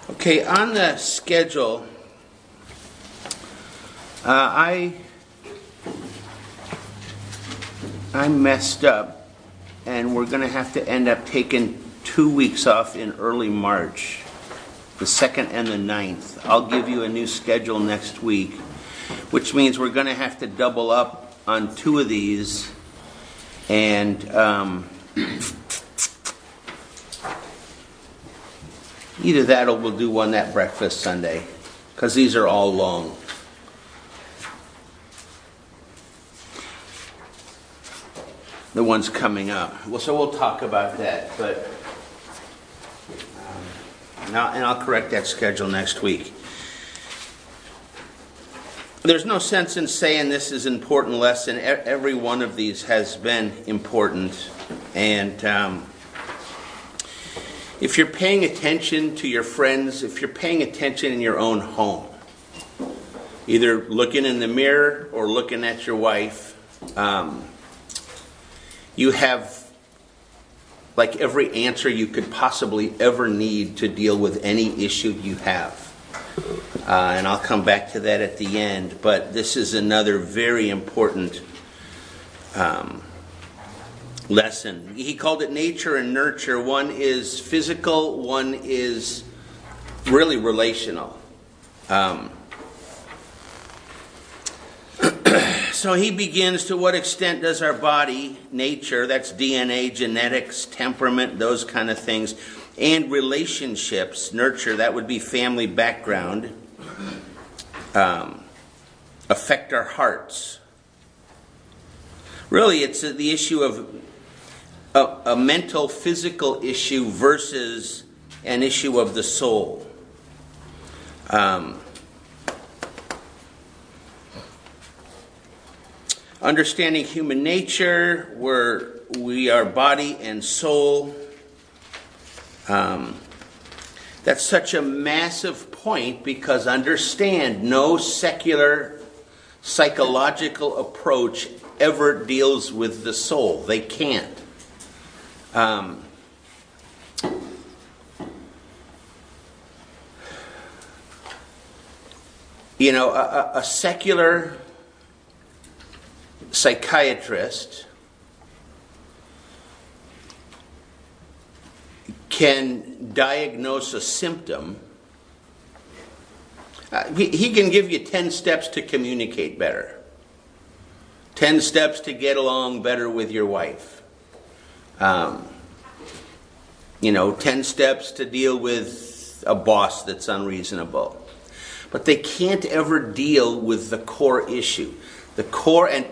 Okay, on the schedule, I messed up, and we're going to have to end up taking 2 weeks off in early March, the 2nd and the 9th. I'll give you a new schedule next week, which means we're going to have to double up on 2 of these, and either that or we'll do one that breakfast Sunday, because these are all long. The ones coming up. Well, so we'll talk about that, but I'll correct that schedule next week. There's no sense in saying this is an important lesson. Every one of these has been important, and if you're paying attention to your friends, if you're paying attention in your own home, either looking in the mirror or looking at your wife, you have like every answer you could possibly ever need to deal with any issue you have. And I'll come back to that at the end, but this is another very important lesson. He called it nature and nurture. One is physical, one is really relational. So he begins, to what extent does our body, nature, that's DNA, genetics, temperament, those kind of things, and relationships, nurture, that would be family background, affect our hearts. Really, it's the issue of a mental, physical issue versus an issue of the soul. Understanding human nature, where we are body and soul. That's such a massive point, because understand, no secular psychological approach ever deals with the soul. They can't. A secular psychiatrist can diagnose a symptom. He can give you 10 steps to communicate better. 10 steps to get along better with your wife. 10 steps to deal with a boss that's unreasonable. But they can't ever deal with the core issue. The core, and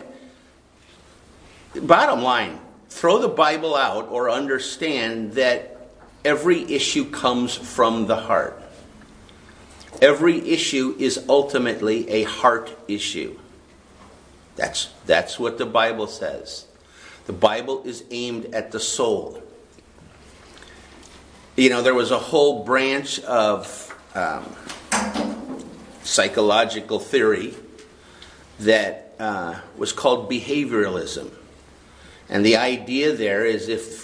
bottom line, throw the Bible out or understand that every issue comes from the heart. Every issue is ultimately a heart issue. That's what the Bible says. The Bible is aimed at the soul. There was a whole branch of psychological theory that was called behavioralism. And the idea there is, if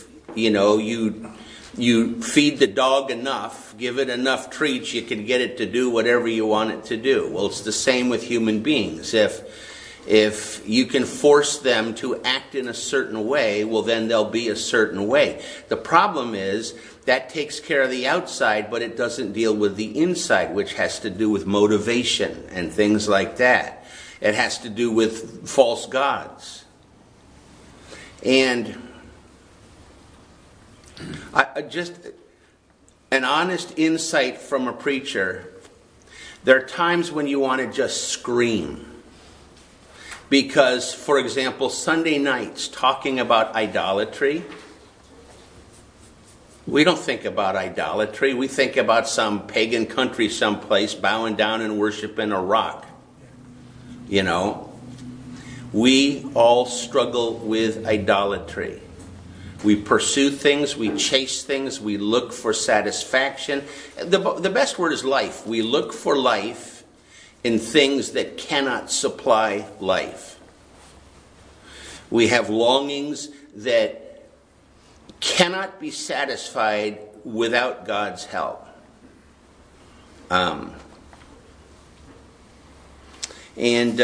you feed the dog enough, give it enough treats, you can get it to do whatever you want it to do. Well, it's the same with human beings. If you can force them to act in a certain way, well, then they'll be a certain way. The problem is that takes care of the outside, but it doesn't deal with the inside, which has to do with motivation and things like that. It has to do with false gods. And just an honest insight from a preacher, there are times when you want to just scream. Because, for example, Sunday nights, talking about idolatry, we don't think about idolatry. We think about some pagan country someplace bowing down and worshiping a rock. We all struggle with idolatry. We pursue things, we chase things, we look for satisfaction. The best word is life. We look for life in things that cannot supply life. We have longings that cannot be satisfied without God's help. Um, and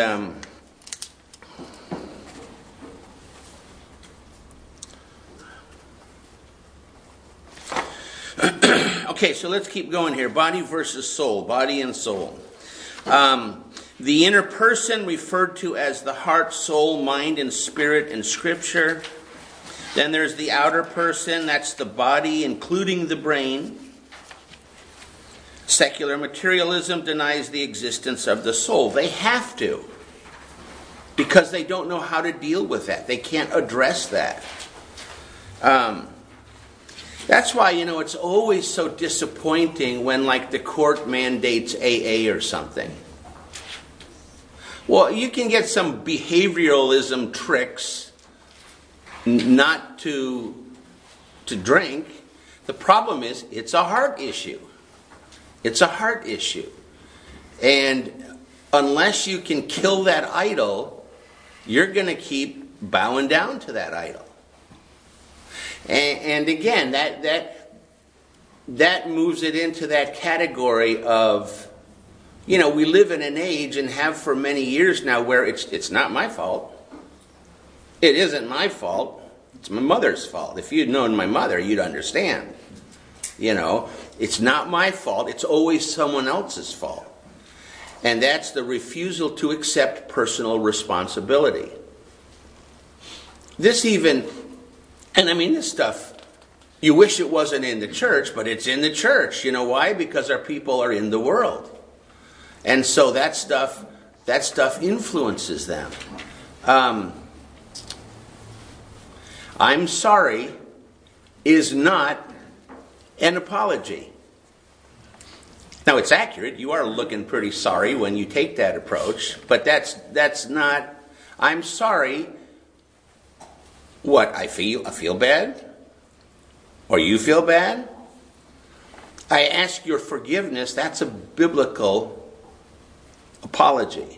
okay, so let's keep going here. Body versus soul, body and soul. The inner person referred to as the heart, soul, mind, and spirit in Scripture. Then there's the outer person, that's the body, including the brain. Secular materialism denies the existence of the soul. They have to, because they don't know how to deal with that. They can't address that. That's why, it's always so disappointing when, like, the court mandates AA or something. Well, you can get some behavioralism tricks not to drink. The problem is, it's a heart issue. It's a heart issue. And unless you can kill that idol, you're going to keep bowing down to that idol. And again, that moves it into that category of, we live in an age and have for many years now where it's not my fault. It isn't my fault. It's my mother's fault. If you'd known my mother, you'd understand. It's not my fault. It's always someone else's fault. And that's the refusal to accept personal responsibility. This stuff, you wish it wasn't in the church, but it's in the church. You know why? Because our people are in the world. And so that stuff influences them. I'm sorry is not an apology. Now, it's accurate. You are looking pretty sorry when you take that approach. But that's not, I'm sorry. What, I feel bad? Or you feel bad? I ask your forgiveness. That's a biblical apology.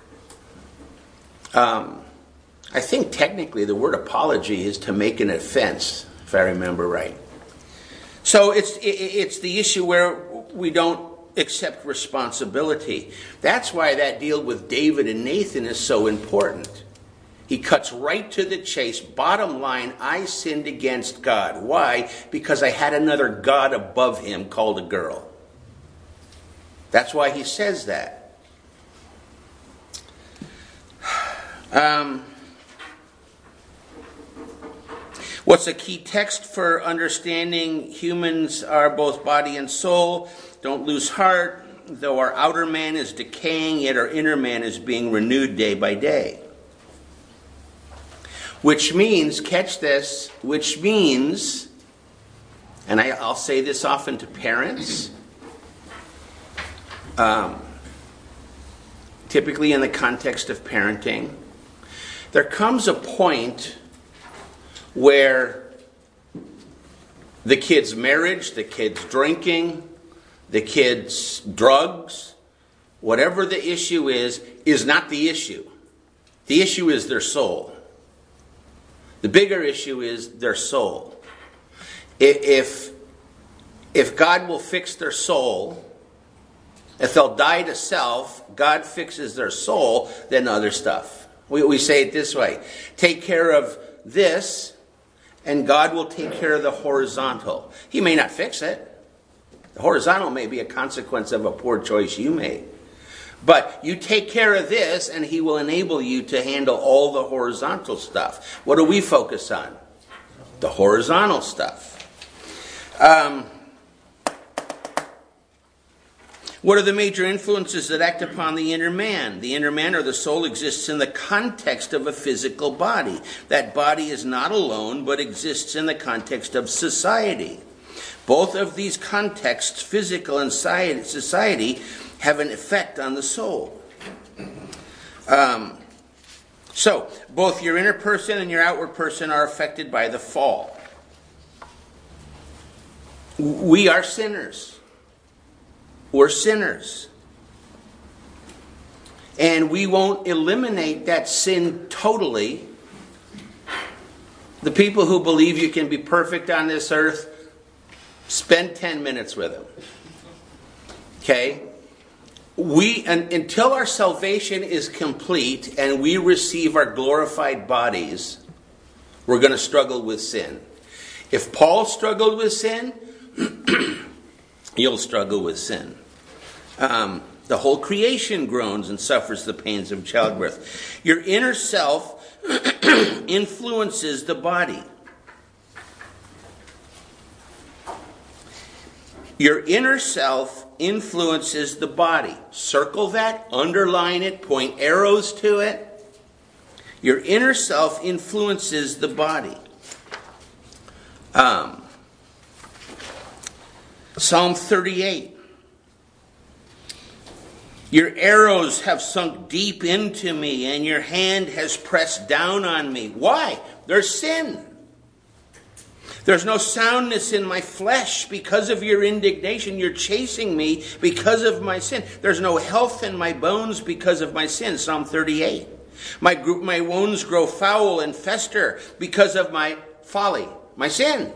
I think technically the word apology is to make an offense, if I remember right. So it's the issue where we don't accept responsibility. That's why that deal with David and Nathan is so important. He cuts right to the chase. Bottom line, I sinned against God. Why? Because I had another God above him called a girl. That's why he says that. What's a key text for understanding humans are both body and soul? Don't lose heart. Though our outer man is decaying, yet our inner man is being renewed day by day. Which means, catch this, and I'll say this often to parents, typically in the context of parenting, there comes a point where the kid's marriage, the kid's drinking, the kid's drugs, whatever the issue is not the issue. The issue is their soul. The bigger issue is their soul. If God will fix their soul, if they'll die to self, God fixes their soul, then other stuff. We say it this way: take care of this, and God will take care of the horizontal. He may not fix it. The horizontal may be a consequence of a poor choice you made. But you take care of this, and he will enable you to handle all the horizontal stuff. What do we focus on? The horizontal stuff. What are the major influences that act upon the inner man? The inner man, or the soul, exists in the context of a physical body. That body is not alone, but exists in the context of society. Both of these contexts, physical and society, have an effect on the soul. So, both your inner person and your outward person are affected by the fall. We are sinners. We're sinners. And we won't eliminate that sin totally. The people who believe you can be perfect on this earth, spend 10 minutes with them. Okay? Until our salvation is complete and we receive our glorified bodies, we're going to struggle with sin. If Paul struggled with sin, you'll struggle with sin. The whole creation groans and suffers the pains of childbirth. Your inner self influences the body. Your inner self influences the body. Circle that, underline it, point arrows to it. Your inner self influences the body. Psalm 38. Your arrows have sunk deep into me, and your hand has pressed down on me. Why? There's sin. There's no soundness in my flesh because of your indignation. You're chasing me because of my sin. There's no health in my bones because of my sin. Psalm 38. My wounds grow foul and fester because of my folly, my sin.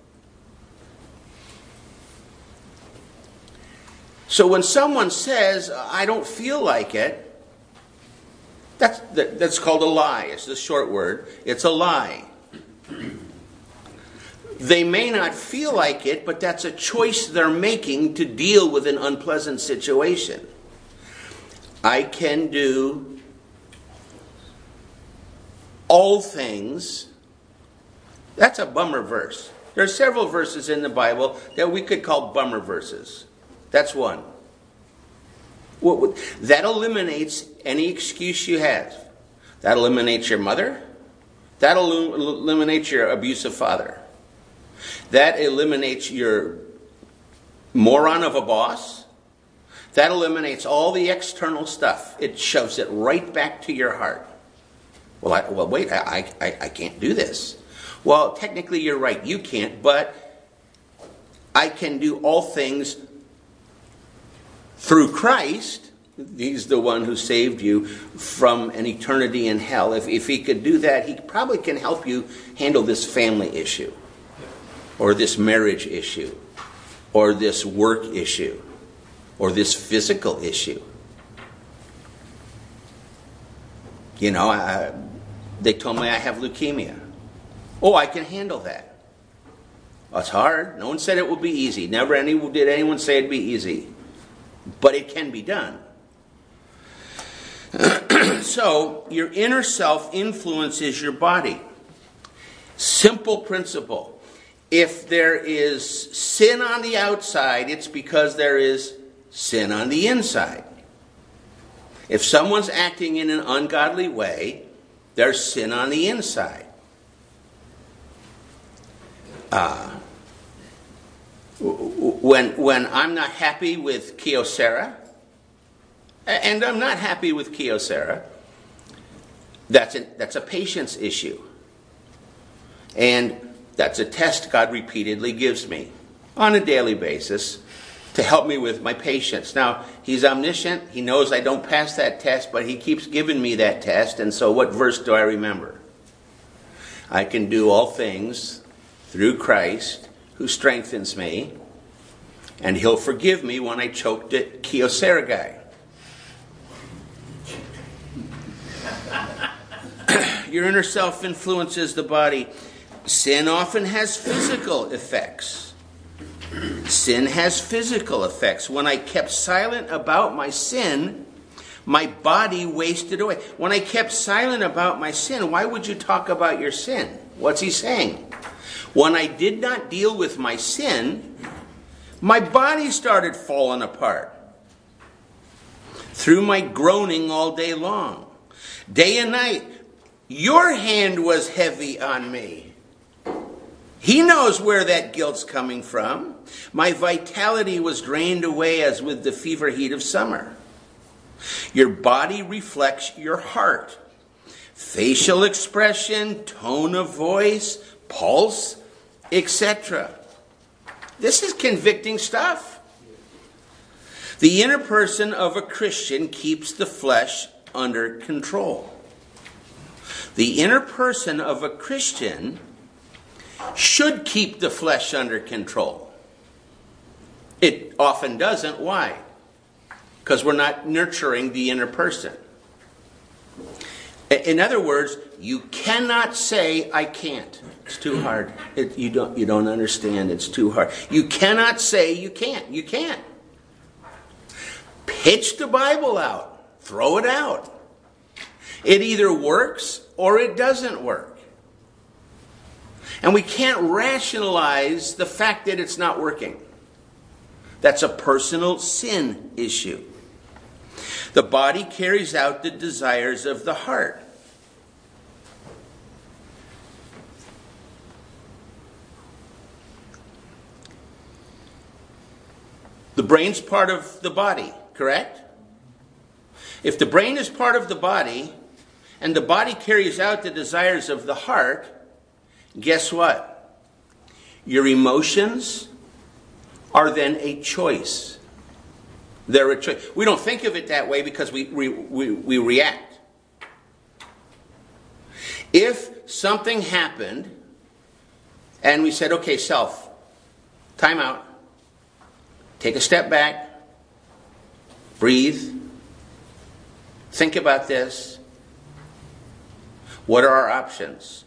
So when someone says, I don't feel like it, that's called a lie. It's the short word. It's a lie. They may not feel like it, but that's a choice they're making to deal with an unpleasant situation. I can do all things. That's a bummer verse. There are several verses in the Bible that we could call bummer verses. That's one. That eliminates any excuse you have. That eliminates your mother. That eliminates your abusive father. That eliminates your moron of a boss. That eliminates all the external stuff. It shoves it right back to your heart. Wait, I can't do this. Well, technically you're right. You can't, but I can do all things through Christ. He's the one who saved you from an eternity in hell. If he could do that, he probably can help you handle this family issue, or this marriage issue, or this work issue, or this physical issue. You know, they told me I have leukemia. Oh, I can handle that. Well, it's hard. No one said it would be easy. Never did anyone say it'd be easy. But it can be done. So, your inner self influences your body. Simple principle. If there is sin on the outside, it's because there is sin on the inside. If someone's acting in an ungodly way, there's sin on the inside. When I'm not happy with Kyocera, and I'm not happy with Kyocera, that's a patience issue. And that's a test God repeatedly gives me on a daily basis to help me with my patience. Now, he's omniscient. He knows I don't pass that test, but he keeps giving me that test. And so what verse do I remember? I can do all things through Christ who strengthens me, and he'll forgive me when I choked at Kyocera guy. Your inner self influences the body. Sin often has physical effects. Sin has physical effects. When I kept silent about my sin, my body wasted away. When I kept silent about my sin, why would you talk about your sin? What's he saying? When I did not deal with my sin, my body started falling apart. Through my groaning all day long. Day and night, your hand was heavy on me. He knows where that guilt's coming from. My vitality was drained away as with the fever heat of summer. Your body reflects your heart. Facial expression, tone of voice, pulse, etc. This is convicting stuff. The inner person of a Christian keeps the flesh under control. The inner person of a Christian should keep the flesh under control. It often doesn't. Why? because we're not nurturing the inner person. In other words, you cannot say, I can't. It's too hard. You don't understand. It's too hard. You cannot say you can't. You can't. Pitch the Bible out. Throw it out. It either works or it doesn't work. And we can't rationalize the fact that it's not working. That's a personal sin issue. The body carries out the desires of the heart. The brain's part of the body, correct? If the brain is part of the body, and the body carries out the desires of the heart, guess what? Your emotions are then a choice. They're a choice. We don't think of it that way because we react. If something happened and we said, okay, self, time out, take a step back, breathe, think about this. What are our options?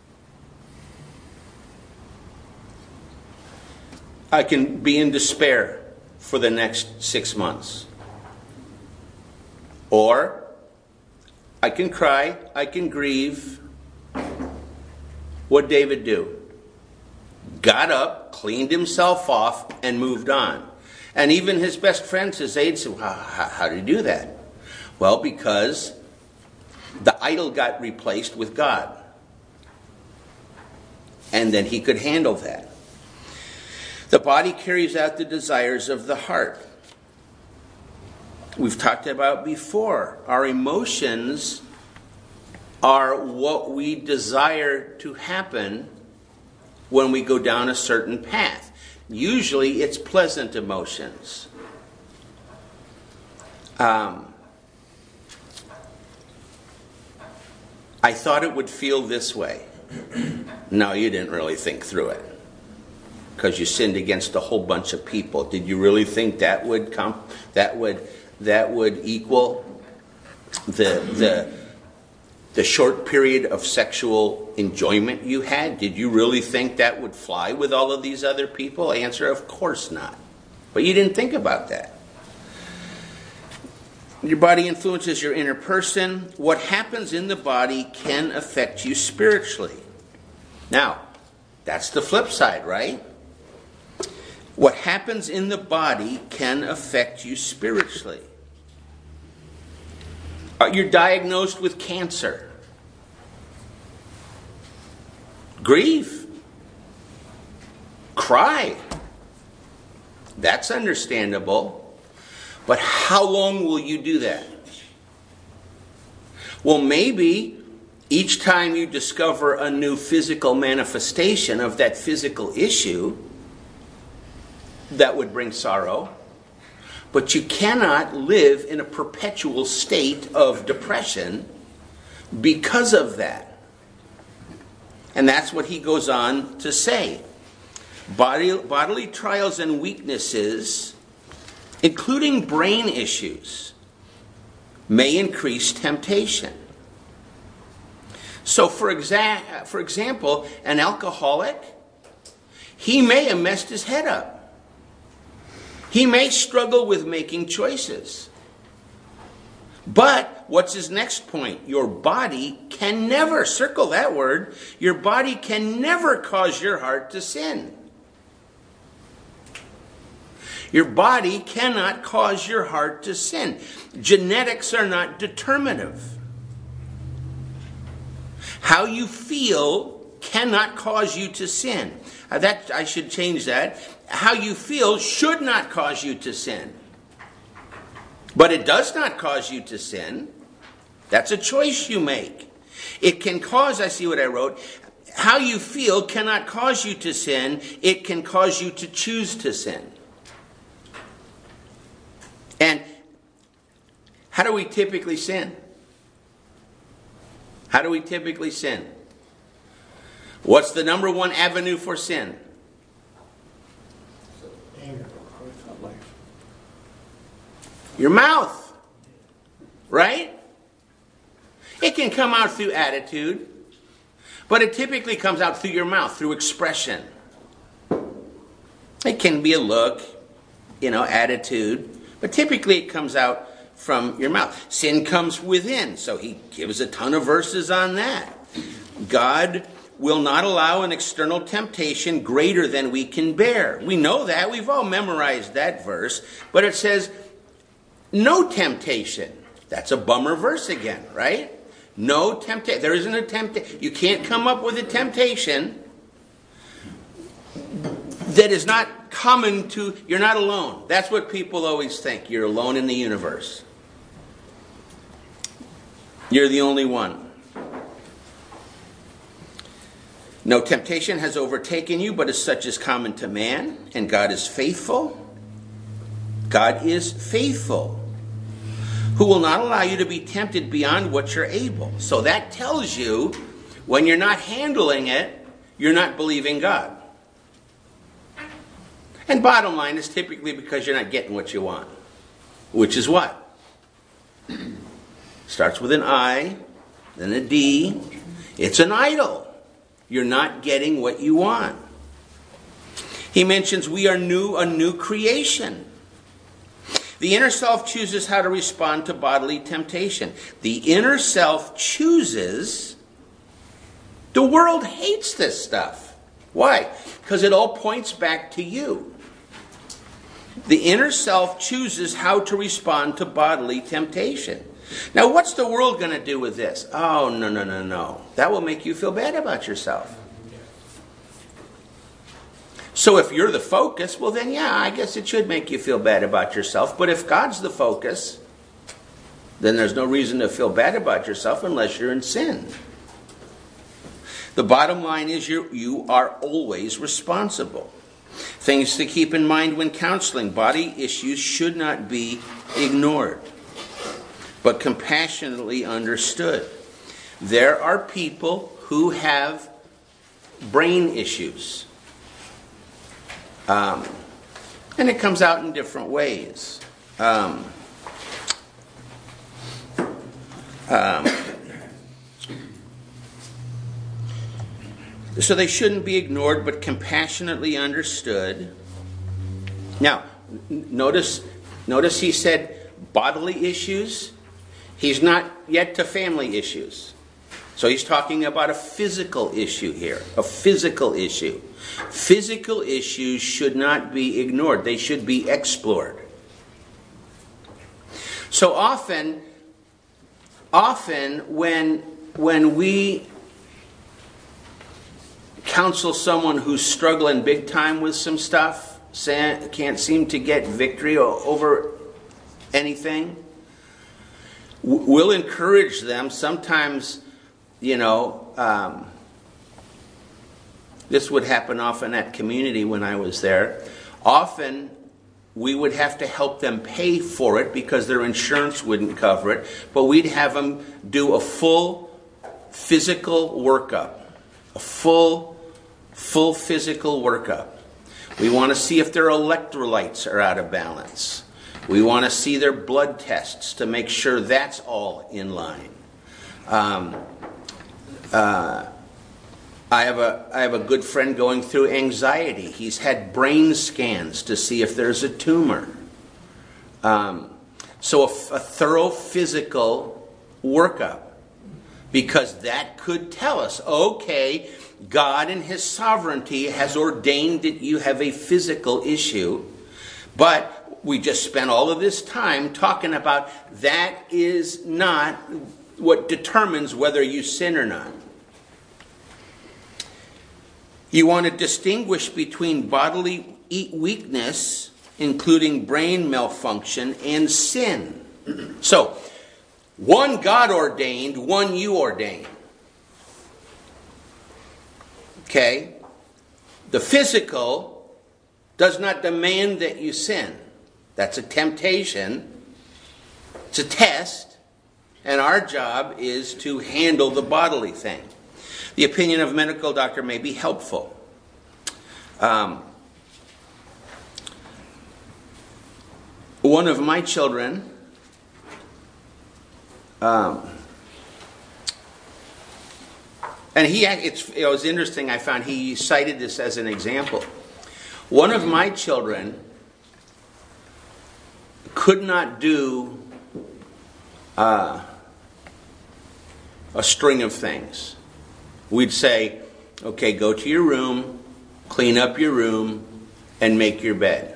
I can be in despair for the next 6 months. Or I can cry, I can grieve. What'd David do? Got up, cleaned himself off, and moved on. And even his best friends, his aides, said, how did he do that? Well, because the idol got replaced with God. And then he could handle that. The body carries out the desires of the heart. We've talked about before. Our emotions are what we desire to happen when we go down a certain path. Usually it's pleasant emotions. I thought it would feel this way. No, you didn't really think through it. Because you sinned against a whole bunch of people. Did you really think that would come? That would equal the short period of sexual enjoyment you had? Did you really think that would fly with all of these other people? Answer, of course not. But you didn't think about that. Your body influences your inner person. What happens in the body can affect you spiritually. Now, that's the flip side, right? What happens in the body can affect you spiritually. You're diagnosed with cancer. Grieve. Cry. That's understandable. But how long will you do that? Well, maybe each time you discover a new physical manifestation of that physical issue, that would bring sorrow. But you cannot live in a perpetual state of depression because of that. And that's what he goes on to say. Bodily trials and weaknesses, including brain issues, may increase temptation. So for example, an alcoholic, he may have messed his head up. He may struggle with making choices. But what's his next point? Your body can never, circle that word, your body can never cause your heart to sin. Your body cannot cause your heart to sin. Genetics are not determinative. How you feel cannot cause you to sin. I should change that. How you feel should not cause you to sin. But it does not cause you to sin. That's a choice you make. It can cause, I see what I wrote, how you feel cannot cause you to sin. It can cause you to choose to sin. And how do we typically sin? How do we typically sin? What's the number one avenue for sin? Your mouth. Right? It can come out through attitude, but it typically comes out through your mouth, through expression. It can be a look, attitude, but typically it comes out from your mouth. Sin comes within, so he gives a ton of verses on that. God will not allow an external temptation greater than we can bear. We know that. We've all memorized that verse. But it says, no temptation. That's a bummer verse again, right? No temptation. There isn't a temptation. You can't come up with a temptation that is not common to... You're not alone. That's what people always think. You're alone in the universe. You're the only one. No temptation has overtaken you, but as such is common to man, and God is faithful. God is faithful, who will not allow you to be tempted beyond what you're able. So that tells you, when you're not handling it, you're not believing God. And bottom line is typically because you're not getting what you want. Which is what? Starts with an I, then a D. It's an idol. You're not getting what you want. He mentions we are a new creation. The inner self chooses how to respond to bodily temptation. The inner self chooses. The world hates this stuff. Why? Because it all points back to you. The inner self chooses how to respond to bodily temptation. Now, what's the world going to do with this? Oh, no. That will make you feel bad about yourself. So if you're the focus, well then, yeah, I guess it should make you feel bad about yourself. But if God's the focus, then there's no reason to feel bad about yourself unless you're in sin. The bottom line is you are always responsible. Things to keep in mind when counseling. Body issues should not be ignored, but compassionately understood. There are people who have brain issues. And it comes out in different ways. So they shouldn't be ignored, but compassionately understood. Now, notice he said bodily issues. He's not yet to family issues. So he's talking about a physical issue here. A physical issue. Physical issues should not be ignored. They should be explored. So often when we counsel someone who's struggling big time with some stuff, can't seem to get victory over anything, we'll encourage them. Sometimes, this would happen often at community when I was there. Often, we would have to help them pay for it because their insurance wouldn't cover it. But we'd have them do a full physical workup. A full physical workup. We want to see if their electrolytes are out of balance. We want to see their blood tests to make sure that's all in line. I have a good friend going through anxiety. He's had brain scans to see if there's a tumor. So a thorough physical workup, because that could tell us, okay, God in His sovereignty has ordained that you have a physical issue, but we just spent all of this time talking about that is not what determines whether you sin or not. You want to distinguish between bodily weakness, including brain malfunction, and sin. So, one God ordained, one you ordained. Okay? The physical does not demand that you sin. That's a temptation. It's a test. And our job is to handle the bodily thing. The opinion of a medical doctor may be helpful. One of my children, and it was interesting, I found he cited this as an example. One of my children could not do a string of things. We'd say, okay, go to your room, clean up your room, and make your bed.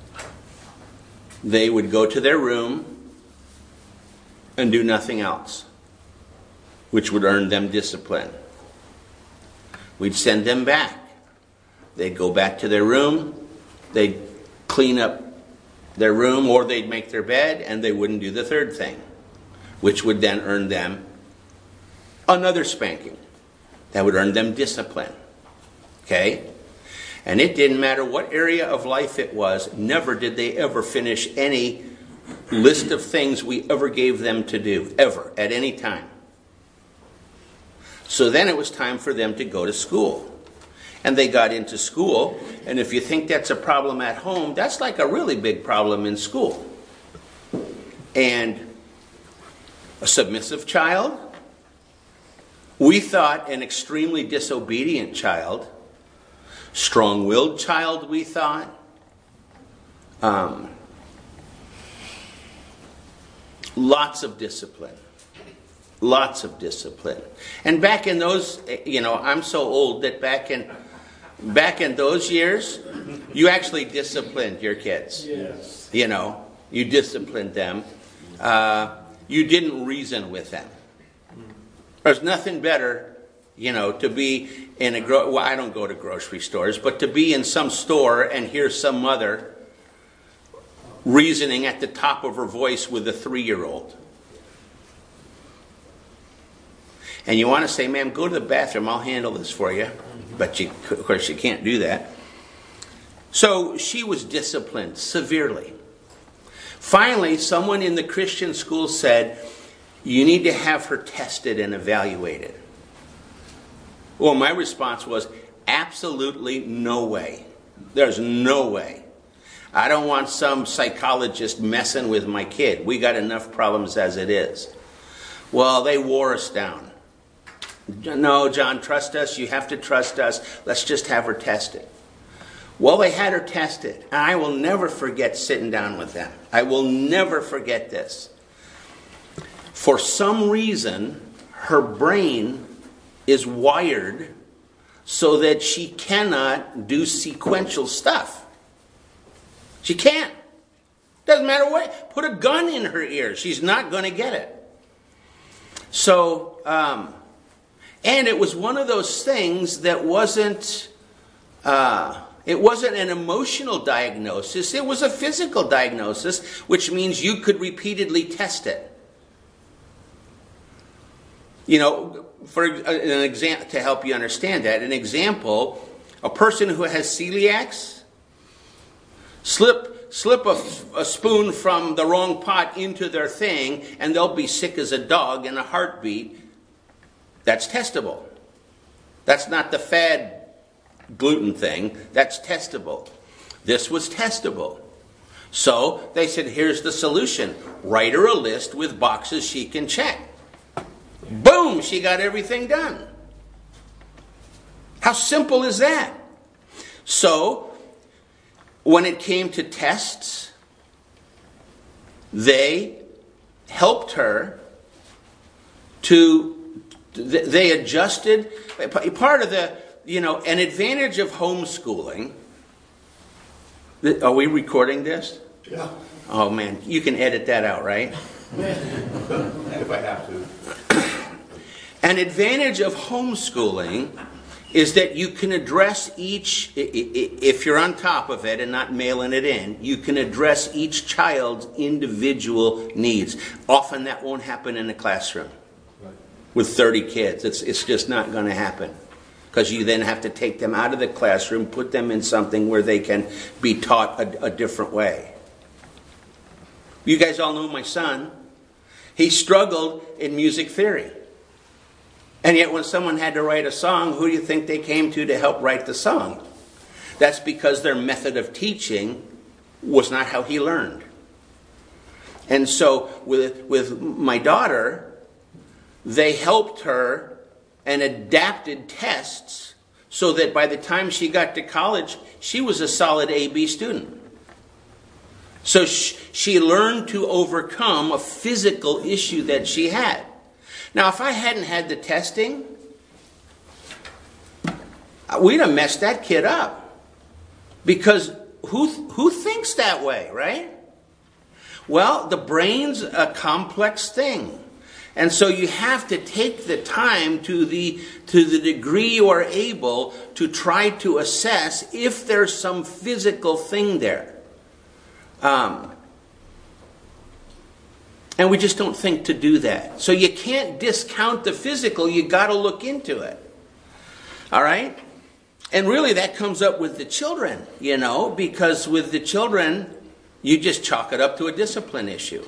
They would go to their room and do nothing else, which would earn them discipline. We'd send them back. They'd go back to their room, they'd clean up their room, or they'd make their bed, and they wouldn't do the third thing, which would then earn them another spanking. That would earn them discipline. Okay? And it didn't matter what area of life it was, never did they ever finish any list of things we ever gave them to do, ever, at any time. So then it was time for them to go to school. And they got into school, and if you think that's a problem at home, that's like a really big problem in school. And a submissive child, we thought an extremely disobedient child, strong-willed child, we thought, lots of discipline. Lots of discipline. And back in those, I'm so old that back in those years, you actually disciplined your kids. Yes. You disciplined them. You didn't reason with them. There's nothing better, to be in I don't go to grocery stores, but to be in some store and hear some mother reasoning at the top of her voice with a 3-year-old. And you want to say, ma'am, go to the bathroom, I'll handle this for you. But of course you can't do that. So she was disciplined severely. Finally, someone in the Christian school said, you need to have her tested and evaluated. Well, my response was, absolutely no way. There's no way. I don't want some psychologist messing with my kid. We got enough problems as it is. Well, they wore us down. No, John, trust us. You have to trust us. Let's just have her tested. Well, they had her tested. And I will never forget sitting down with them. I will never forget this. For some reason, her brain is wired so that she cannot do sequential stuff. She can't. Doesn't matter what. Put a gun in her ear. She's not going to get it. So, and it was one of those things that wasn't an emotional diagnosis. It was a physical diagnosis, which means you could repeatedly test it. For an example, to help you understand that, an example, a person who has celiacs, slip a spoon from the wrong pot into their thing, and they'll be sick as a dog in a heartbeat. That's testable. That's not the fad gluten thing. That's testable. This was testable. So they said, here's the solution. Write her a list with boxes she can check. Boom! She got everything done. How simple is that? So, when it came to tests, they helped her they adjusted. Part of an advantage of homeschooling. Are we recording this? Yeah. Oh man, you can edit that out, right? If I have to. An advantage of homeschooling is that you can address each, if you're on top of it and not mailing it in, you can address each child's individual needs. Often that won't happen in a classroom with 30 kids. It's just not going to happen. Because you then have to take them out of the classroom, put them in something where they can be taught a different way. You guys all know my son. He struggled in music theory. And yet when someone had to write a song, who do you think they came to help write the song? That's because their method of teaching was not how he learned. And so with my daughter, they helped her and adapted tests so that by the time she got to college, she was a solid A-B student. So she learned to overcome a physical issue that she had. Now, if I hadn't had the testing, we'd have messed that kid up. Because who thinks that way, right? Well, the brain's a complex thing. And so you have to take the time to the degree you are able to try to assess if there's some physical thing there. And we just don't think to do that. So you can't discount the physical. You got to look into it. All right? And really that comes up with the children, because with the children, you just chalk it up to a discipline issue.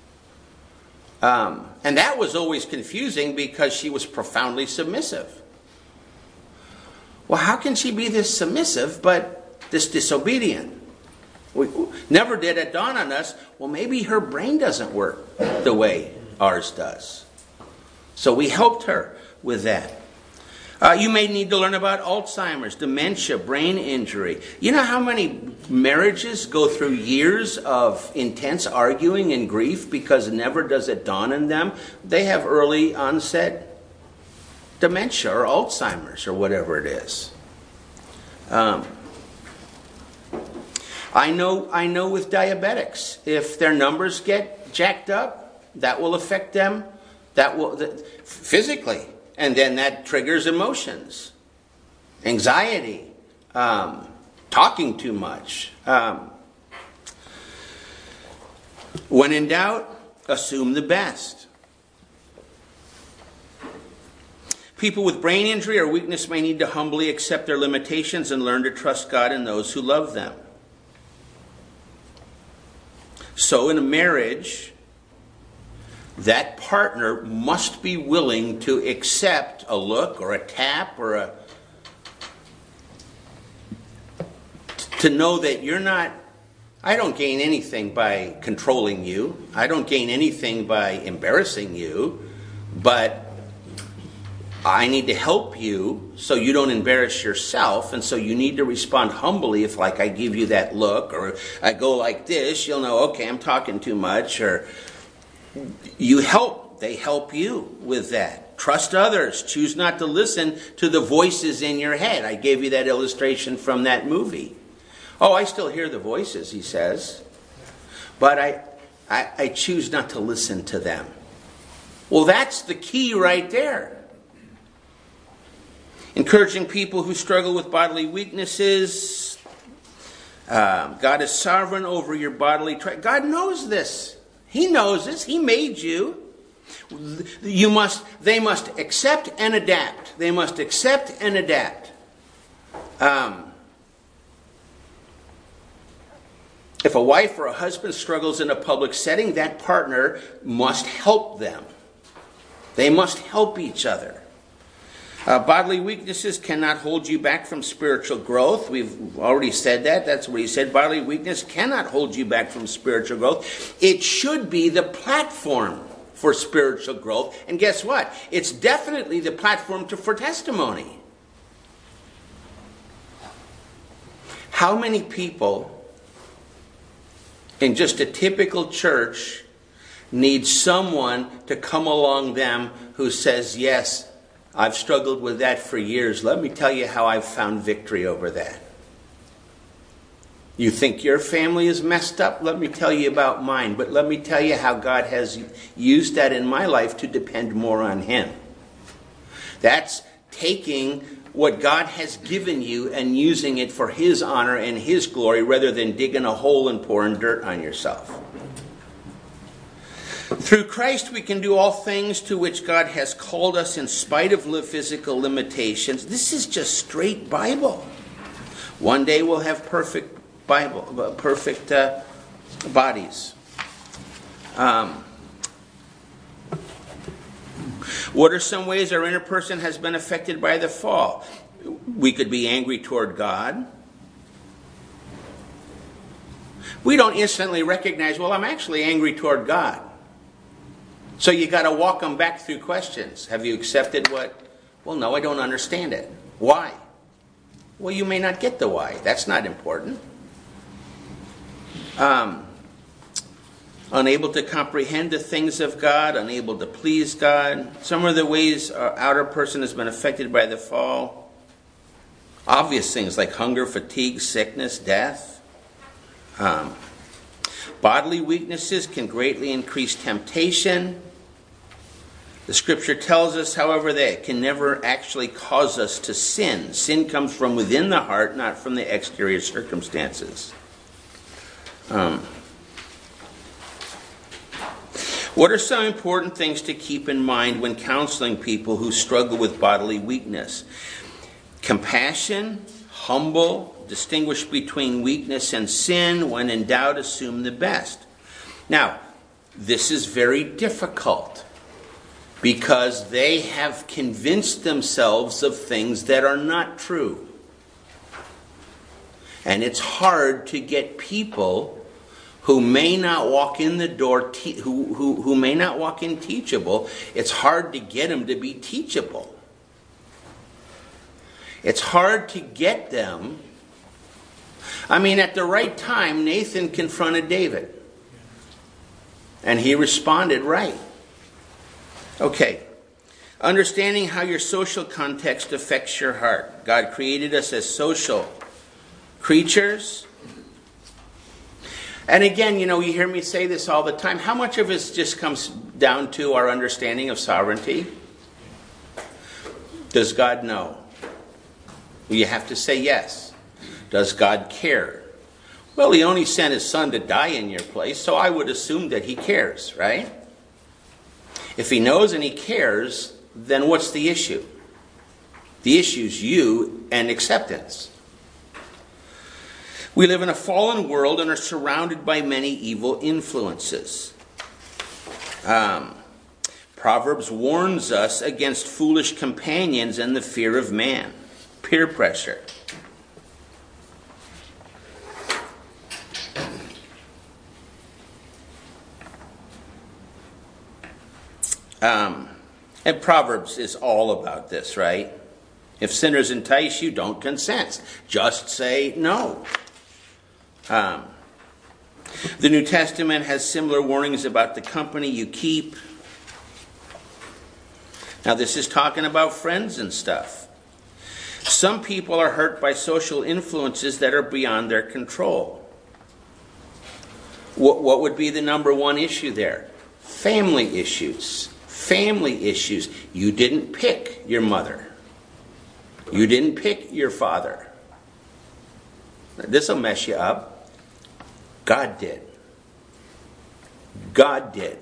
And that was always confusing because she was profoundly submissive. Well, how can she be this submissive but this disobedient? We never did it dawn on us, well, maybe her brain doesn't work the way ours does. So we helped her with that. You may need to learn about Alzheimer's, dementia, brain injury. You know how many marriages go through years of intense arguing and grief because never does it dawn on them? They have early onset dementia or Alzheimer's or whatever it is. I know with diabetics, if their numbers get jacked up, that will affect them. That will physically. And then that triggers emotions, anxiety, talking too much. When in doubt, assume the best. People with brain injury or weakness may need to humbly accept their limitations and learn to trust God and those who love them. So in a marriage, that partner must be willing to accept a look or a tap or to know that you're not, I don't gain anything by controlling you. I don't gain anything by embarrassing you, but I need to help you so you don't embarrass yourself, and so you need to respond humbly. If like I give you that look or I go like this, you'll know, okay, I'm talking too much, or you help. They help you with that. Trust others. Choose not to listen to the voices in your head. I gave you that illustration from that movie. Oh, I still hear the voices, he says, but I choose not to listen to them. Well, that's the key right there. Encouraging people who struggle with bodily weaknesses. God is sovereign over your bodily. God knows this. He knows this. He made you. They must accept and adapt. They must accept and adapt. If a wife or a husband struggles in a public setting, that partner must help them. They must help each other. Bodily weaknesses cannot hold you back from spiritual growth. We've already said that. That's what he said. Bodily weakness cannot hold you back from spiritual growth. It should be the platform for spiritual growth. And guess what? It's definitely the platform for testimony. How many people in just a typical church need someone to come along them who says, yes, I've struggled with that for years. Let me tell you how I've found victory over that. You think your family is messed up? Let me tell you about mine. But let me tell you how God has used that in my life to depend more on Him. That's taking what God has given you and using it for His honor and His glory rather than digging a hole and pouring dirt on yourself. Through Christ we can do all things to which God has called us in spite of physical limitations. This is just straight Bible. One day we'll have perfect bodies. What are some ways our inner person has been affected by the fall? We could be angry toward God. we don't instantly recognize, well, I'm actually angry toward God. So you got to walk them back through questions. Have you accepted what? Well, no, I don't understand it. Why? Well, you may not get the why. That's not important. Unable to comprehend the things of God, unable to please God. Some of the ways our outer person has been affected by the fall. Obvious things like hunger, fatigue, sickness, death. Bodily weaknesses can greatly increase temptation. The scripture tells us, however, that it can never actually cause us to sin. Sin comes from within the heart, not from the exterior circumstances. What are some important things to keep in mind when counseling people who struggle with bodily weakness? Compassion, humble, distinguish between weakness and sin. When in doubt, assume the best. Now, this is very difficult because they have convinced themselves of things that are not true. And it's hard to get people who may not walk in the door, who may not walk in teachable. It's hard to get them to be teachable. It's hard to get them. I mean, at the right time, Nathan confronted David. And he responded right. Okay. Understanding how your social context affects your heart. God created us as social creatures. And again, you hear me say this all the time. How much of this just comes down to our understanding of sovereignty? Does God know? Well, you have to say yes. Does God care? Well, he only sent his son to die in your place, so I would assume that he cares, right? If he knows and he cares, then what's the issue? The issue is you and acceptance. We live in a fallen world and are surrounded by many evil influences. Proverbs warns us against foolish companions and the fear of man. Peer pressure. And Proverbs is all about this, right? If sinners entice you, don't consent. Just say no. The New Testament has similar warnings about the company you keep. Now, this is talking about friends and stuff. Some people are hurt by social influences that are beyond their control. What would be the number one issue there? Family issues. Family issues. You didn't pick your mother. You didn't pick your father. This will mess you up. God did. God did.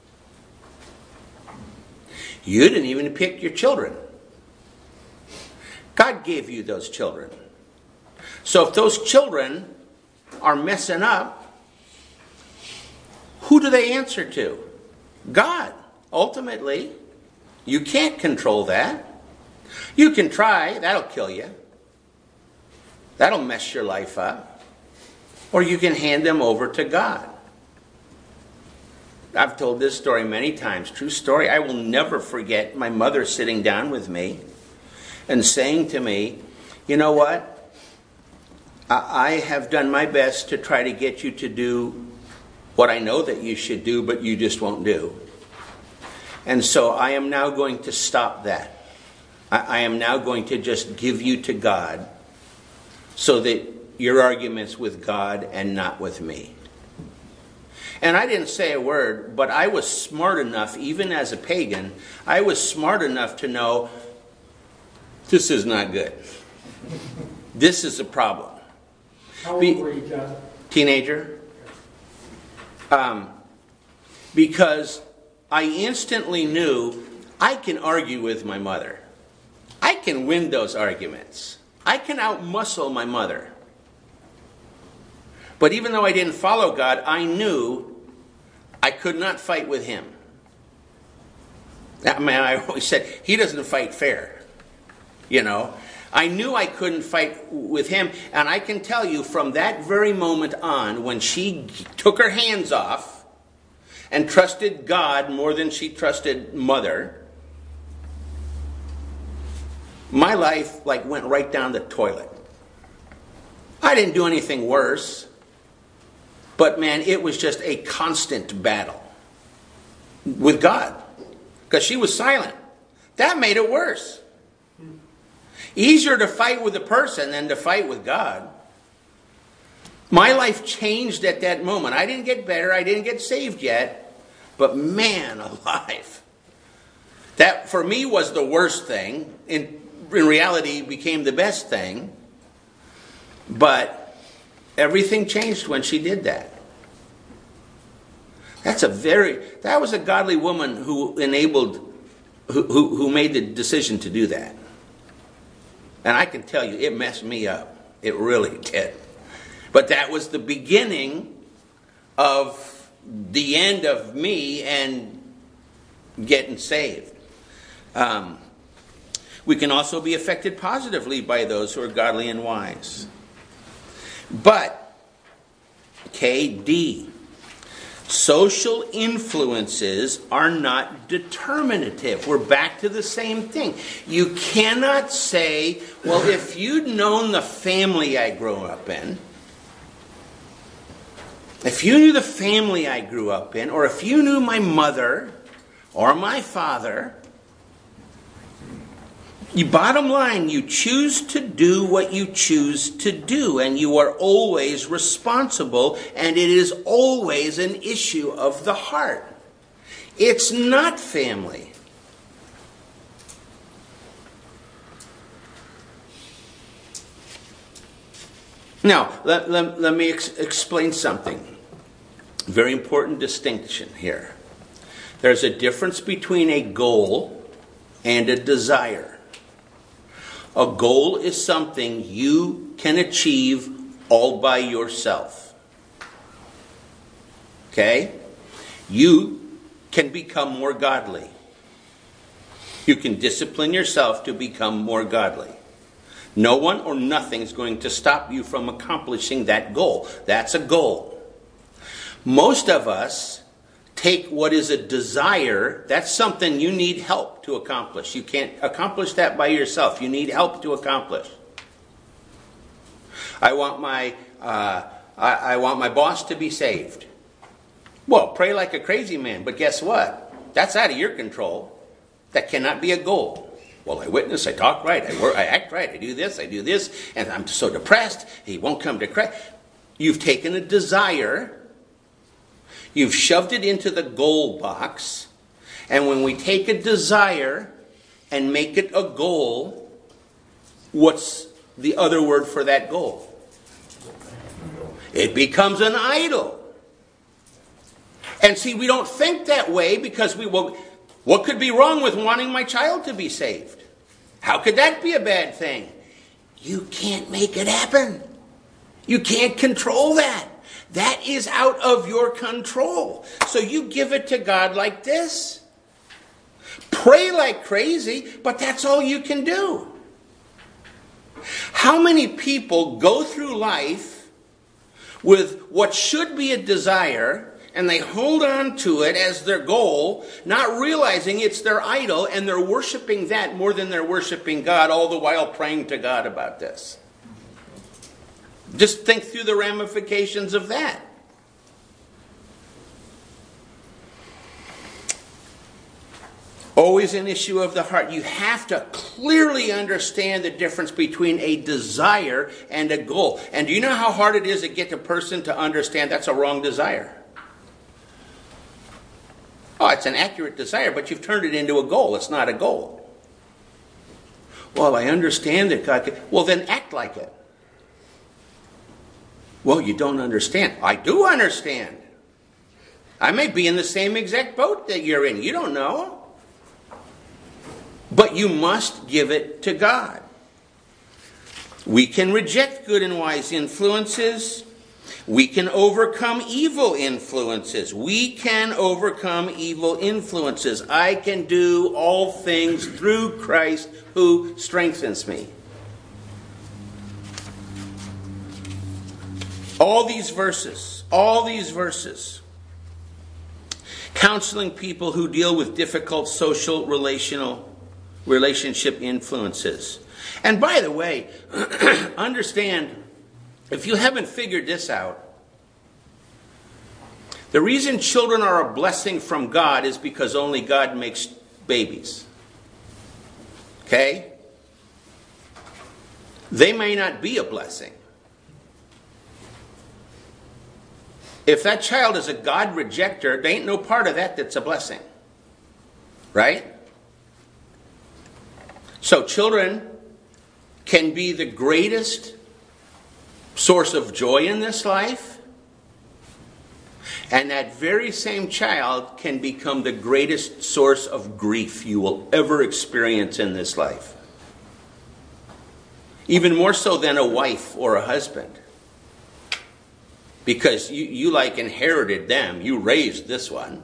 You didn't even pick your children. God gave you those children. So if those children are messing up, who do they answer to? God, ultimately. You can't control that. You can try. That'll kill you. That'll mess your life up. Or you can hand them over to God. I've told this story many times. True story. I will never forget my mother sitting down with me and saying to me, you know what? I have done my best to try to get you to do what I know that you should do, but you just won't do. And so I am now going to stop that. I am now going to just give you to God so that your argument's with God and not with me. And I didn't say a word, but I was smart enough, even as a pagan, I was smart enough to know this is not good. This is a problem. How old were you, John? Teenager. Because I instantly knew I can argue with my mother. I can win those arguments. I can outmuscle my mother. But even though I didn't follow God, I knew I could not fight with him. I mean, I always said, he doesn't fight fair. You know, I knew I couldn't fight with him, and I can tell you from that very moment on, when she took her hands off and trusted God more than she trusted Mother, my life went right down the toilet. I didn't do anything worse, but man, it was just a constant battle with God because she was silent. That made it worse. Easier to fight with a person than to fight with God. My life changed at that moment. I didn't get better. I didn't get saved yet. But man alive. That for me was the worst thing. In reality, became the best thing. But everything changed when she did that. That was a godly woman who made the decision to do that. And I can tell you, it messed me up. It really did. But that was the beginning of the end of me and getting saved. We can also be affected positively by those who are godly and wise. But, KD, social influences are not determinative. We're back to the same thing. You cannot say, well, if you'd known the family I grew up in, if you knew the family I grew up in, or if you knew my mother or my father, bottom line, you choose to do what you choose to do, and you are always responsible, and it is always an issue of the heart. It's not family. Now, let me explain something. Very important distinction here. There's a difference between a goal and a desire. A goal is something you can achieve all by yourself. Okay? You can become more godly. You can discipline yourself to become more godly. No one or nothing is going to stop you from accomplishing that goal. That's a goal. Most of us take what is a desire, that's something you need help to accomplish. You can't accomplish that by yourself. You need help to accomplish. I want my boss to be saved. Well, pray like a crazy man, but guess what? That's out of your control. That cannot be a goal. Well, I witness, I talk right, I act right, I do this, and I'm so depressed, he won't come to Christ. You've taken a desire, you've shoved it into the goal box, and when we take a desire and make it a goal, what's the other word for that goal? It becomes an idol. And see, we don't think that way because what could be wrong with wanting my child to be saved? How could that be a bad thing? You can't make it happen. You can't control that. That is out of your control. So you give it to God like this. Pray like crazy, but that's all you can do. How many people go through life with what should be a desire, and they hold on to it as their goal, not realizing it's their idol, and they're worshiping that more than they're worshiping God, all the while praying to God about this? Just think through the ramifications of that. Always an issue of the heart. You have to clearly understand the difference between a desire and a goal. And do you know how hard it is to get a person to understand that's a wrong desire? Oh, it's an accurate desire, but you've turned it into a goal. It's not a goal. Well, I understand that God can... Well, then act like it. Well, you don't understand. I do understand. I may be in the same exact boat that you're in. You don't know. But you must give it to God. We can reject good and wise influences. We can overcome evil influences. We can overcome evil influences. I can do all things through Christ who strengthens me. All these verses, counseling people who deal with difficult social relationship influences. And by the way, understand, if you haven't figured this out, the reason children are a blessing from God is because only God makes babies. Okay? They may not be a blessing. If that child is a God rejecter, there ain't no part of that that's a blessing. Right? So children can be the greatest source of joy in this life, and that very same child can become the greatest source of grief you will ever experience in this life. Even more so than a wife or a husband. Because you like inherited them. You raised this one.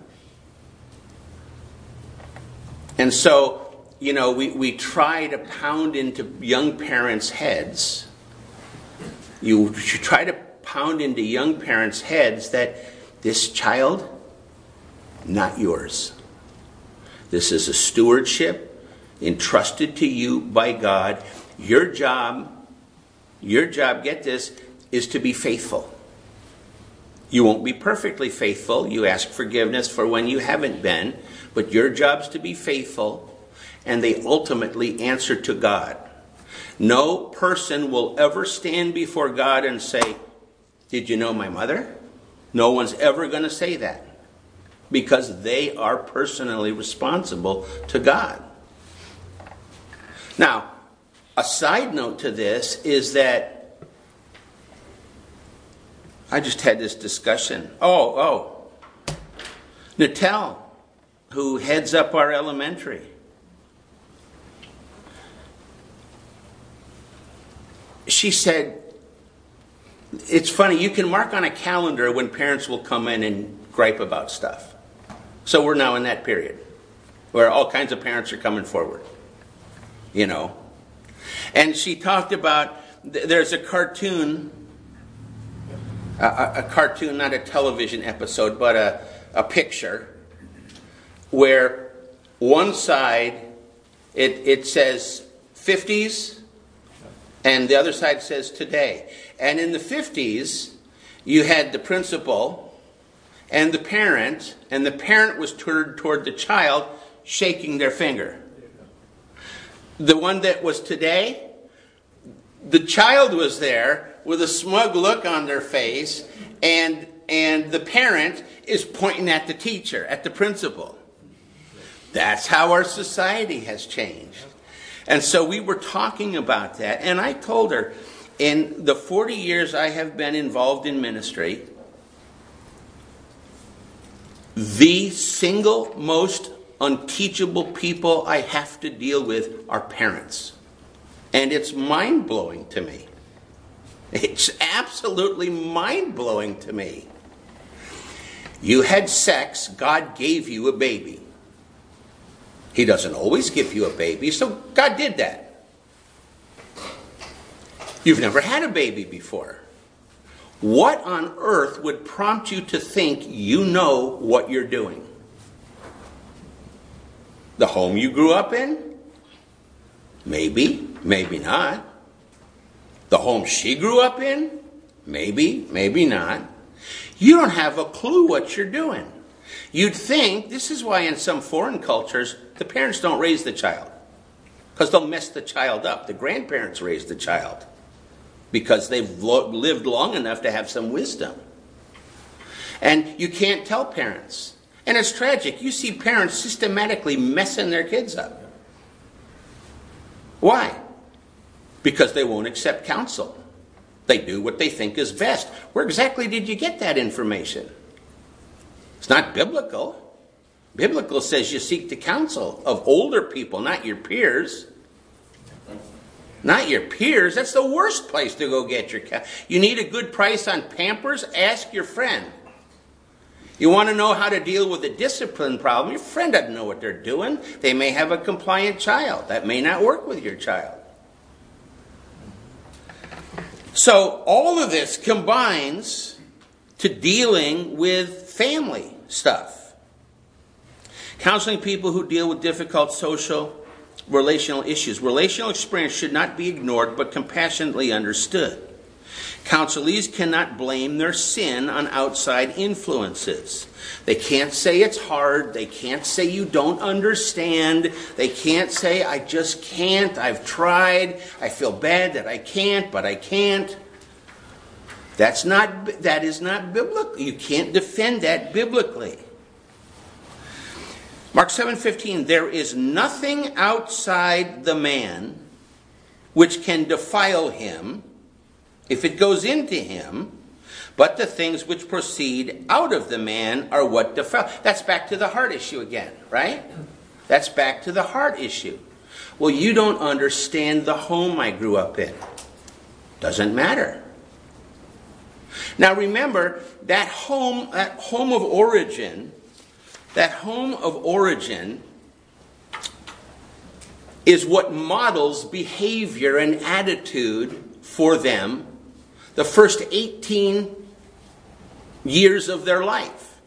And so, we try to pound into young parents' heads. You try to pound into young parents' heads that this child, not yours. This is a stewardship entrusted to you by God. Your job, get this, is to be faithful. You won't be perfectly faithful. You ask forgiveness for when you haven't been. But your job's to be faithful. And they ultimately answer to God. No person will ever stand before God and say, "Did you know my mother?" No one's ever going to say that. Because they are personally responsible to God. Now, a side note to this is that I just had this discussion. Natel, who heads up our elementary. She said, it's funny, you can mark on a calendar when parents will come in and gripe about stuff. So we're now in that period where all kinds of parents are coming forward. And she talked about, there's a cartoon, not a television episode, but a picture where one side, it says 50s and the other side says today. And in the 50s, you had the principal and the parent was toward the child shaking their finger. The one that was today, the child was there with a smug look on their face, and the parent is pointing at the teacher, at the principal. That's how our society has changed. And so we were talking about that, and I told her, in the 40 years I have been involved in ministry, the single most unteachable people I have to deal with are parents. And it's mind-blowing to me. It's absolutely mind-blowing to me. You had sex, God gave you a baby. He doesn't always give you a baby, so God did that. You've never had a baby before. What on earth would prompt you to think you know what you're doing? The home you grew up in? Maybe, maybe not. The home she grew up in? Maybe, maybe not. You don't have a clue what you're doing. You'd think, this is why in some foreign cultures, the parents don't raise the child. Because they'll mess the child up. The grandparents raise the child. Because they've lived long enough to have some wisdom. And you can't tell parents. And it's tragic. You see parents systematically messing their kids up. Why? Because they won't accept counsel. They do what they think is best. Where exactly did you get that information? It's not biblical. Biblical says you seek the counsel of older people, not your peers. Not your peers. That's the worst place to go get your counsel. You need a good price on Pampers? Ask your friend. You want to know how to deal with a discipline problem? Your friend doesn't know what they're doing. They may have a compliant child. That may not work with your child. So all of this combines to dealing with family stuff. Counseling people who deal with difficult social, relational issues. Relational experience should not be ignored but compassionately understood. Counselees cannot blame their sin on outside influences. They can't say it's hard. They can't say you don't understand. They can't say I just can't. I've tried. I feel bad that I can't, but I can't. That is not biblical. You can't defend that biblically. Mark 7:15, there is nothing outside the man which can defile him if it goes into him, but the things which proceed out of the man are what defile. That's back to the heart issue again, right? That's back to the heart issue. Well, you don't understand the home I grew up in. Doesn't matter. Now remember, that home of origin is what models behavior and attitude for them the first 18 years of their life.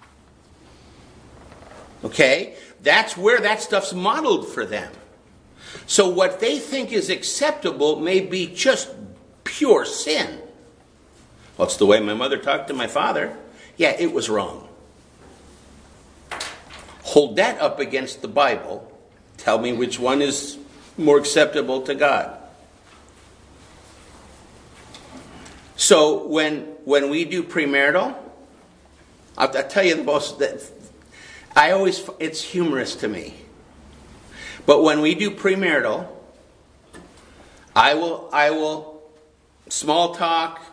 Okay? That's where that stuff's modeled for them. So what they think is acceptable may be just pure sin. Well, it's the way my mother talked to my father. Yeah, it was wrong. Hold that up against the Bible. Tell me which one is more acceptable to God. So when we do premarital, I'll tell you the most, it's humorous to me. But when we do premarital, I will small talk.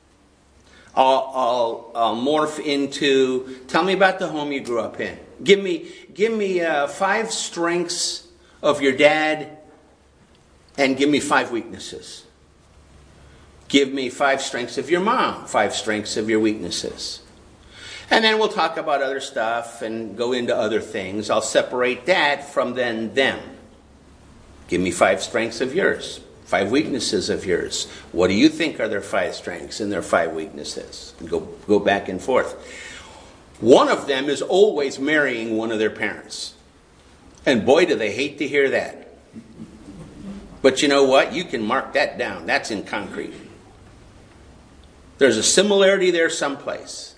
I'll morph into, tell me about the home you grew up in. Give me 5 strengths of your dad, and give me 5 weaknesses. Give me 5 strengths of your mom, 5 strengths of your weaknesses. And then we'll talk about other stuff and go into other things. I'll separate that from then them. Give me 5 strengths of yours, 5 weaknesses of yours. What do you think are their 5 strengths and their 5 weaknesses? And go back and forth. One of them is always marrying one of their parents. And boy, do they hate to hear that. But you know what? You can mark that down. That's in concrete. There's a similarity there someplace.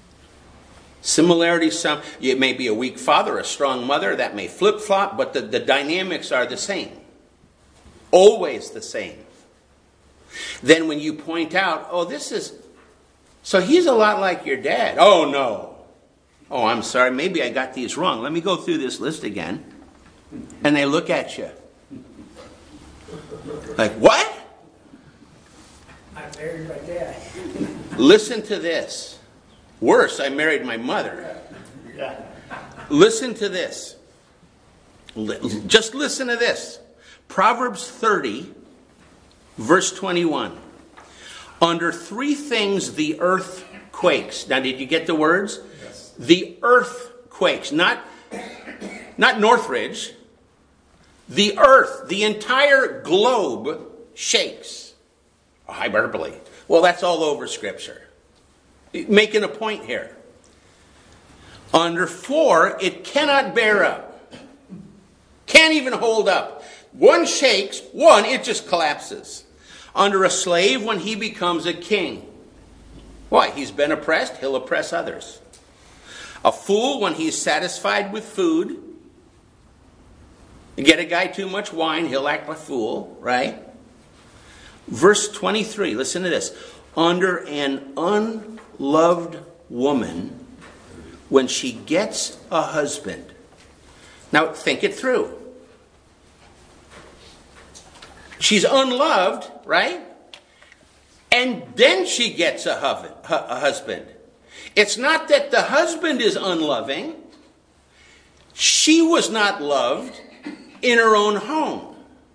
It may be a weak father, a strong mother. That may flip-flop, but the dynamics are the same. Always the same. Then when you point out, so he's a lot like your dad. Oh, no. Oh, I'm sorry. Maybe I got these wrong. Let me go through this list again. And they look at you. Like, what? I married my dad. Listen to this. Worse, I married my mother. Listen to this. Just listen to this. Proverbs 30, verse 21. Under 3 things the earth quakes. Now, did you get the words? Yes. The earth quakes. Not Northridge. The earth, the entire globe shakes. Hyperbole. Well, that's all over Scripture. Making a point here. Under 4, it cannot bear up. Can't even hold up. One shakes, one, it just collapses. Under a slave, when he becomes a king. Why? He's been oppressed, he'll oppress others. A fool, when he's satisfied with food. You get a guy too much wine, he'll act like a fool, right? Verse 23, listen to this. Under an unloved woman, when she gets a husband. Now, think it through. She's unloved, right? And then she gets a husband. It's not that the husband is unloving. She was not loved in her own home.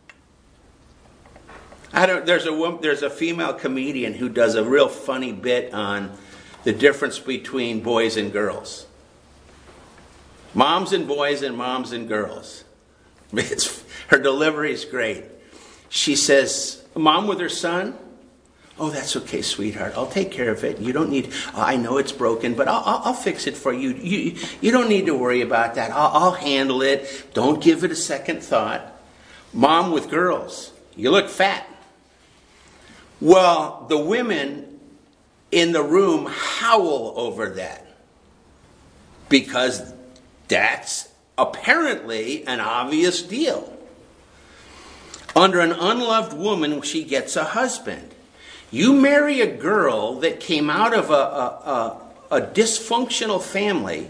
There's a female comedian who does a real funny bit on the difference between boys and girls. Moms and boys and moms and girls. Her delivery is great. She says, a mom with her son, Oh, that's okay, sweetheart. I'll take care of it. You don't need, I know it's broken, but I'll fix it for you. You don't need to worry about that. I'll handle it. Don't give it a second thought. Mom with girls, you look fat. Well, the women in the room howl over that, because that's apparently an obvious deal. Under an unloved woman, she gets a husband. You marry a girl that came out of a dysfunctional family,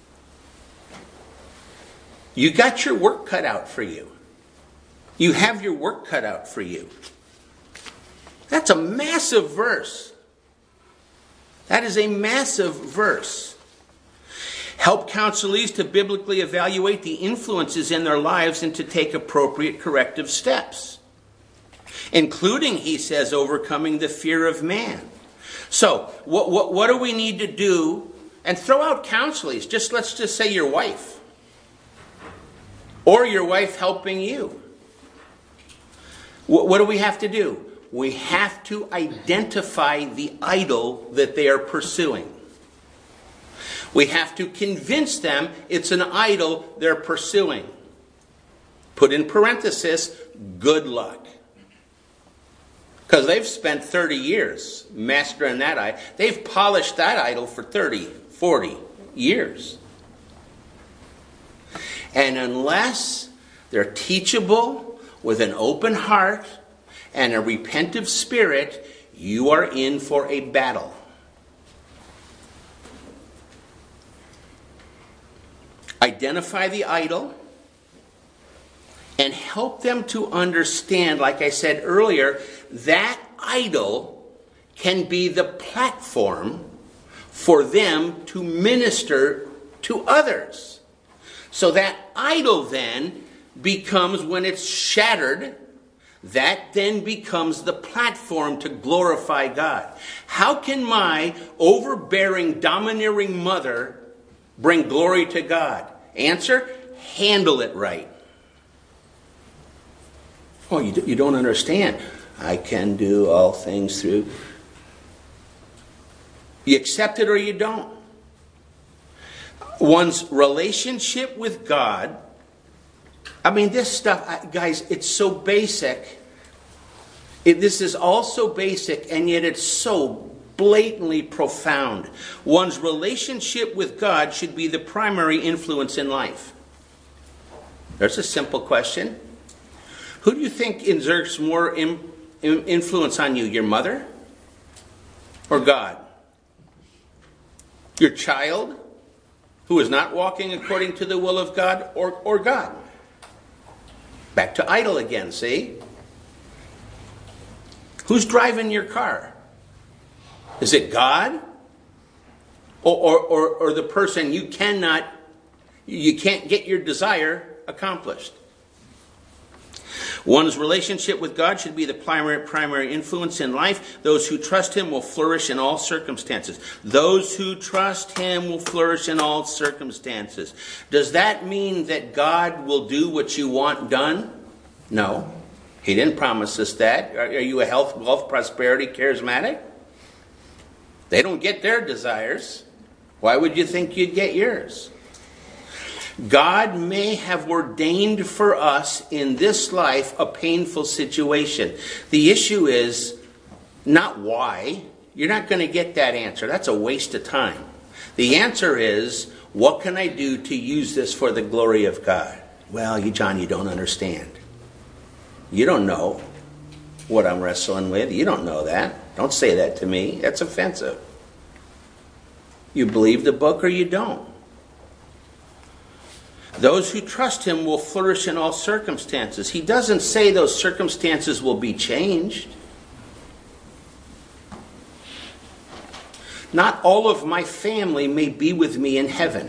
you got your work cut out for you. You have your work cut out for you. That's a massive verse. That is a massive verse. Help counselees to biblically evaluate the influences in their lives and to take appropriate corrective steps, including, he says, overcoming the fear of man. So, what do we need to do? And throw out counselees. Let's just say your wife. Or your wife helping you. What do we have to do? We have to identify the idol that they are pursuing. We have to convince them it's an idol they're pursuing. Put in parenthesis, good luck. Because they've spent 30 years mastering that idol. They've polished that idol for 30, 40 years. And unless they're teachable with an open heart and a repentive spirit, you are in for a battle. Identify the idol and help them to understand, like I said earlier, that idol can be the platform for them to minister to others. So that idol then becomes, when it's shattered, that then becomes the platform to glorify God. How can my overbearing, domineering mother bring glory to God? Answer, handle it right. Oh, you don't understand. I can do all things through. You accept it or you don't. One's relationship with God. I mean, this stuff, guys, it's so basic. This is all so basic, and yet it's so blatantly profound. One's relationship with God should be the primary influence in life. There's a simple question. Who do you think exerts more influence on you? Your mother or God? Your child who is not walking according to the will of God, or God? Back to idol again, see? Who's driving your car? Is it God? Or the person you can't get your desire accomplished? One's relationship with God should be the primary influence in life. Those who trust Him will flourish in all circumstances. Those who trust Him will flourish in all circumstances. Does that mean that God will do what you want done? No. He didn't promise us that. Are you a health, wealth, prosperity charismatic? They don't get their desires. Why would you think you'd get yours? God may have ordained for us in this life a painful situation. The issue is not why. You're not going to get that answer. That's a waste of time. The answer is, what can I do to use this for the glory of God? Well, John, you don't understand. You don't know what I'm wrestling with. You don't know that. Don't say that to me. That's offensive. You believe the book or you don't. Those who trust Him will flourish in all circumstances. He doesn't say those circumstances will be changed. Not all of my family may be with me in heaven.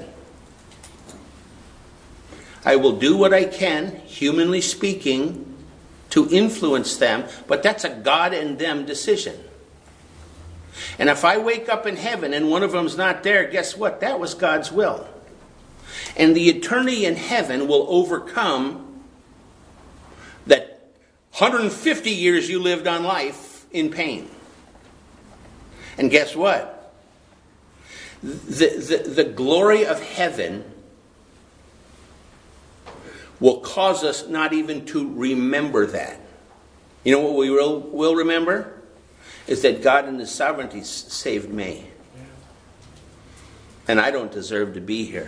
I will do what I can, humanly speaking, to influence them, but that's a God and them decision. And if I wake up in heaven and one of them's not there, guess what? That was God's will. And the eternity in heaven will overcome that 150 years you lived on life in pain. And guess what? The glory of heaven will cause us not even to remember that. You know what we will remember? Is that God in His sovereignty saved me. And I don't deserve to be here.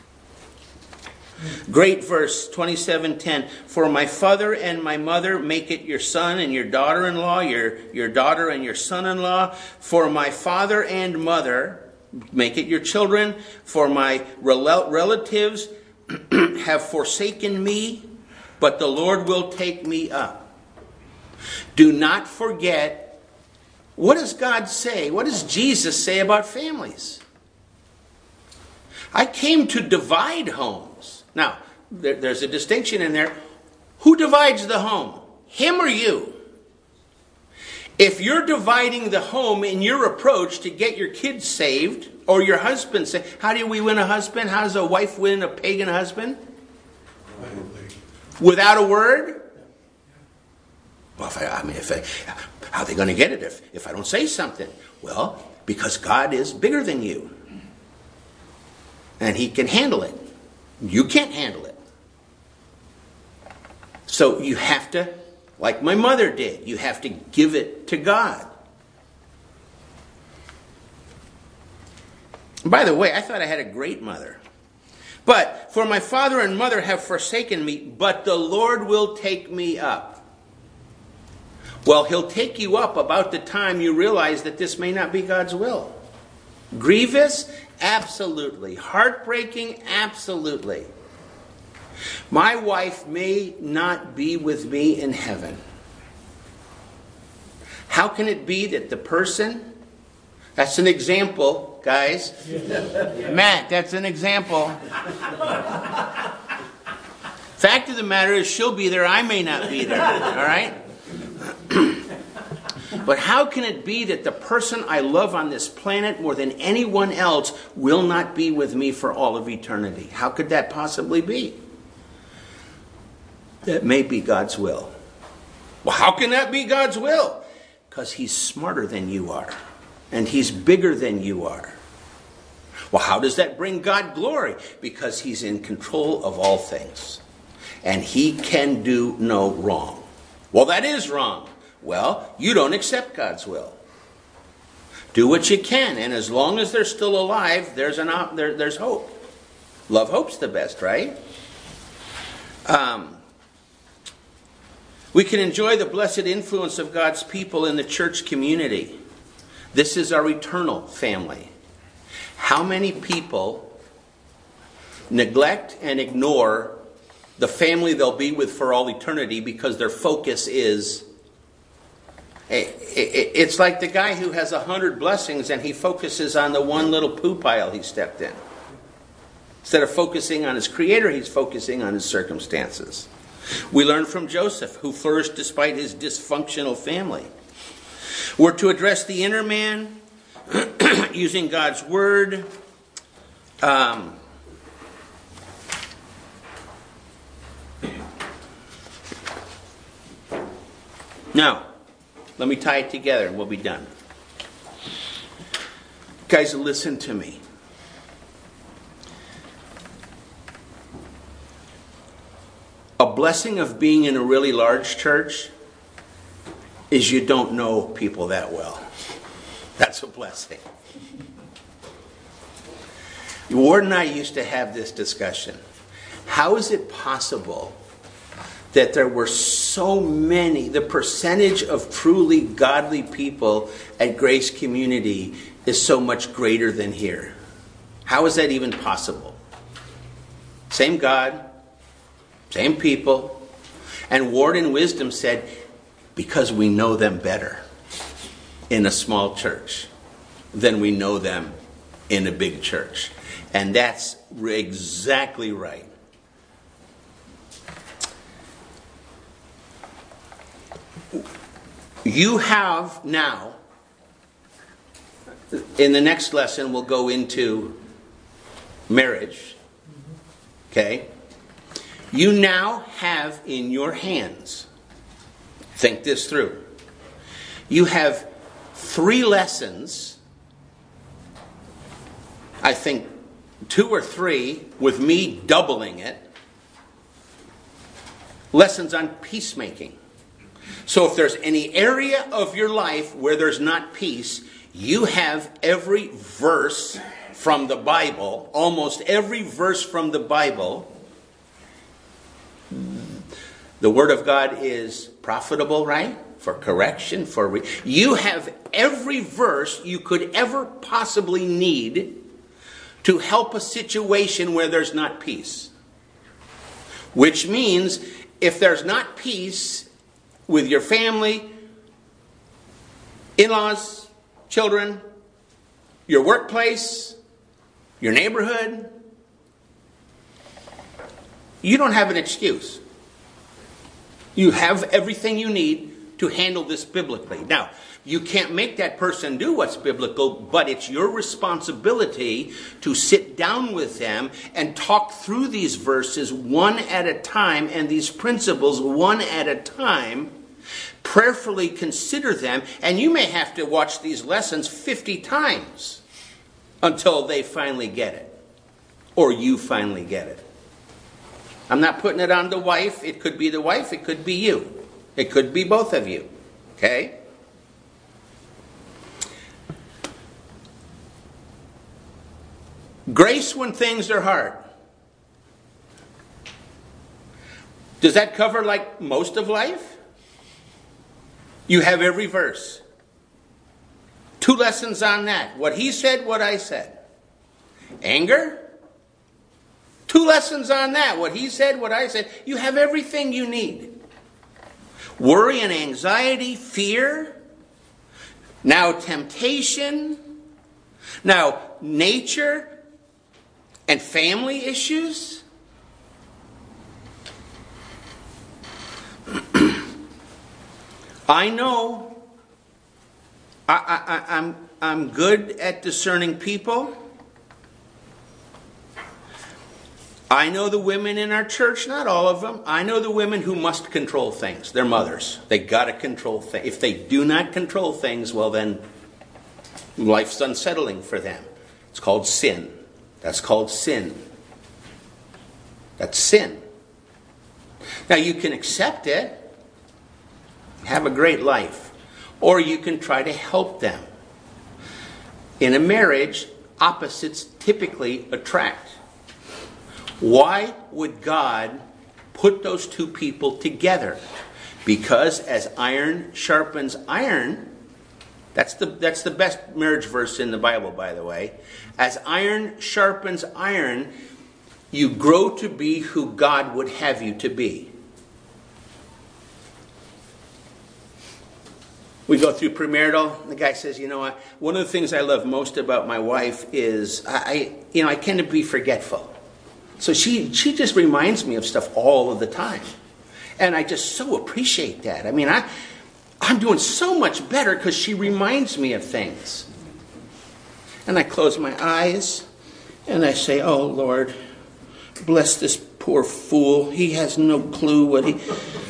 Great verse, 27:10. For my father and my mother make it your son and your daughter-in-law, your daughter and your son-in-law. For my father and mother make it your children. For my relatives have forsaken me, but the Lord will take me up. Do not forget, what does God say? What does Jesus say about families? I came to divide homes. Now, there's a distinction in there. Who divides the home? Him or you? If you're dividing the home in your approach to get your kids saved, or your husband saved, how do we win a husband? How does a wife win a pagan husband? Without a word? Well, how are they going to get it if I don't say something? Well, because God is bigger than you. And He can handle it. You can't handle it. So you have to, like my mother did, you have to give it to God. By the way, I thought I had a great mother. But for my father and mother have forsaken me, but the Lord will take me up. Well, He'll take you up about the time you realize that this may not be God's will. Grievous? Absolutely. Heartbreaking? Absolutely. My wife may not be with me in heaven. How can it be that the person... That's an example, guys. Matt, that's an example. Fact of the matter is, she'll be there, I may not be there. All right? But how can it be that the person I love on this planet more than anyone else will not be with me for all of eternity? How could that possibly be? That may be God's will. Well, how can that be God's will? Because He's smarter than you are. And He's bigger than you are. Well, how does that bring God glory? Because He's in control of all things. And He can do no wrong. Well, that is wrong. Well, you don't accept God's will. Do what you can. And as long as they're still alive, there's hope. Love hope's the best, right? We can enjoy the blessed influence of God's people in the church community. This is our eternal family. How many people neglect and ignore the family they'll be with for all eternity because their focus is... It's like the guy who has 100 blessings and he focuses on the one little poo pile he stepped in. Instead of focusing on his Creator, he's focusing on his circumstances. We learn from Joseph, who flourished despite his dysfunctional family. We're to address the inner man using God's Word. Now, let me tie it together and we'll be done. Guys, listen to me. A blessing of being in a really large church is you don't know people that well. That's a blessing. Ward and I used to have this discussion. How is it possible that there were so many, the percentage of truly godly people at Grace Community is so much greater than here? How is that even possible? Same God, same people. And Ward in wisdom said, because we know them better in a small church than we know them in a big church. And that's exactly right. You have now, in the next lesson we'll go into marriage. Okay? You now have in your hands, think this through, you have 3 lessons I think 2 or 3, with me doubling it, lessons on peacemaking. So if there's any area of your life where there's not peace, you have every verse from the Bible, almost every verse from the Bible. The Word of God is profitable, right? For correction, you have every verse you could ever possibly need to help a situation where there's not peace. Which means if there's not peace with your family, in-laws, children, your workplace, your neighborhood, you don't have an excuse. You have everything you need to handle this biblically. Now, you can't make that person do what's biblical, but it's your responsibility to sit down with them and talk through these verses one at a time and these principles one at a time. Prayerfully consider them, and you may have to watch these lessons 50 times until they finally get it, or you finally get it. I'm not putting it on the wife. It could be the wife, it could be you. It could be both of you. Okay? Grace when things are hard. Does that cover like most of life? You have every verse. 2 lessons on that. What he said, what I said. Anger? 2 lessons on that. What he said, what I said. You have everything you need. Worry and anxiety, fear. Now temptation. Now nature and family issues. I know I'm good at discerning people. I know the women in our church, not all of them. I know the women who must control things. They're mothers. They got to control things. If they do not control things, well then life's unsettling for them. It's called sin. That's called sin. That's sin. Now you can accept it, have a great life, or you can try to help them. In a marriage, opposites typically attract. Why would God put those 2 people together? Because as iron sharpens iron, that's the best marriage verse in the Bible, by the way. As iron sharpens iron, you grow to be who God would have you to be. We go through premarital. The guy says, you know what? One of the things I love most about my wife is I tend to be forgetful. So she just reminds me of stuff all of the time. And I just so appreciate that. I mean, I'm doing so much better because she reminds me of things. And I close my eyes and I say, oh Lord, bless this poor fool. He has no clue what he...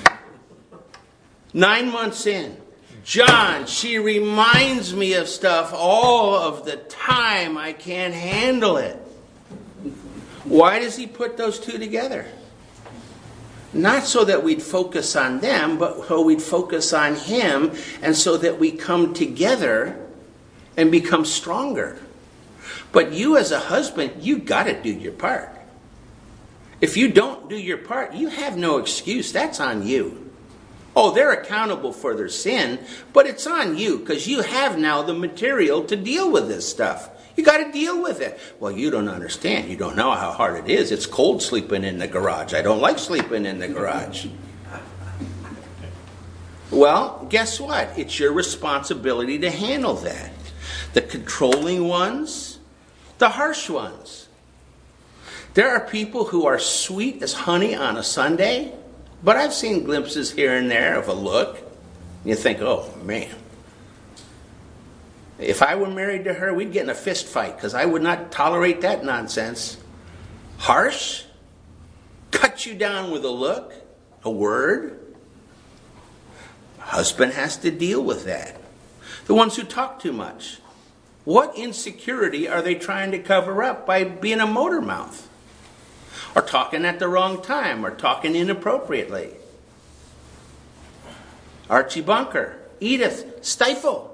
9 months in, John, she reminds me of stuff all of the time. I can't handle it. Why does he put those 2 together? Not so that we'd focus on them, but so we'd focus on him, and so that we come together and become stronger. But you as a husband, you got to do your part. If you don't do your part, you have no excuse. That's on you. Oh, they're accountable for their sin, but it's on you because you have now the material to deal with this stuff. You got to deal with it. Well, you don't understand. You don't know how hard it is. It's cold sleeping in the garage. I don't like sleeping in the garage. Well, guess what? It's your responsibility to handle that. The controlling ones, the harsh ones. There are people who are sweet as honey on a Sunday, but I've seen glimpses here and there of a look. You think, oh, man. If I were married to her, we'd get in a fist fight because I would not tolerate that nonsense. Harsh? Cut you down with a look, a word. Husband has to deal with that. The ones who talk too much. What insecurity are they trying to cover up by being a motor mouth? Or talking at the wrong time, or talking inappropriately? Archie Bunker, Edith, stifle.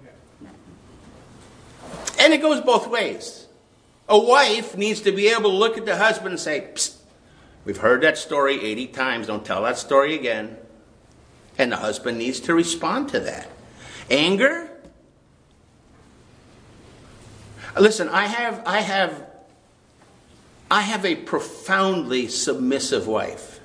And it goes both ways. A wife needs to be able to look at the husband and say, "Psst, we've heard that story 80 times. Don't tell that story again." And the husband needs to respond to that. Anger? Listen, I have a profoundly submissive wife.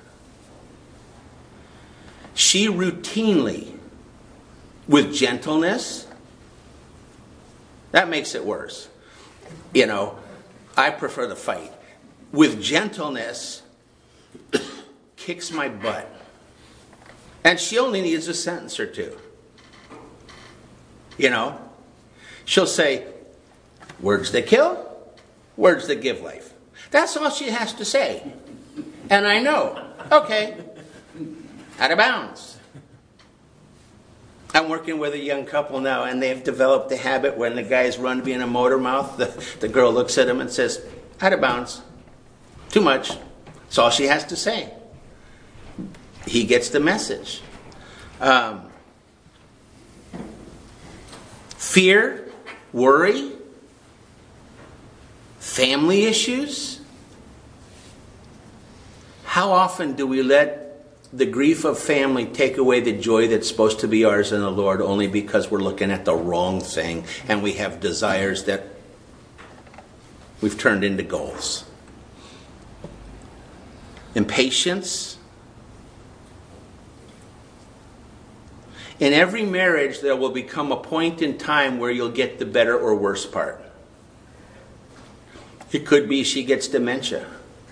She routinely, with gentleness, that makes it worse. You know, I prefer the fight. With gentleness, kicks my butt. And she only needs a sentence or two. You know, she'll say, words that kill, words that give life. That's all she has to say. And I know, okay, out of bounds. I'm working with a young couple now, and they've developed the habit when the guys run being a motor mouth, the girl looks at him and says, out of bounds. Too much. That's all she has to say. He gets the message. Fear, worry, family issues. How often do we let the grief of family take away the joy that's supposed to be ours in the Lord only because we're looking at the wrong thing and we have desires that we've turned into goals? Impatience. In every marriage, there will become a point in time where you'll get the better or worse part. It could be she gets dementia.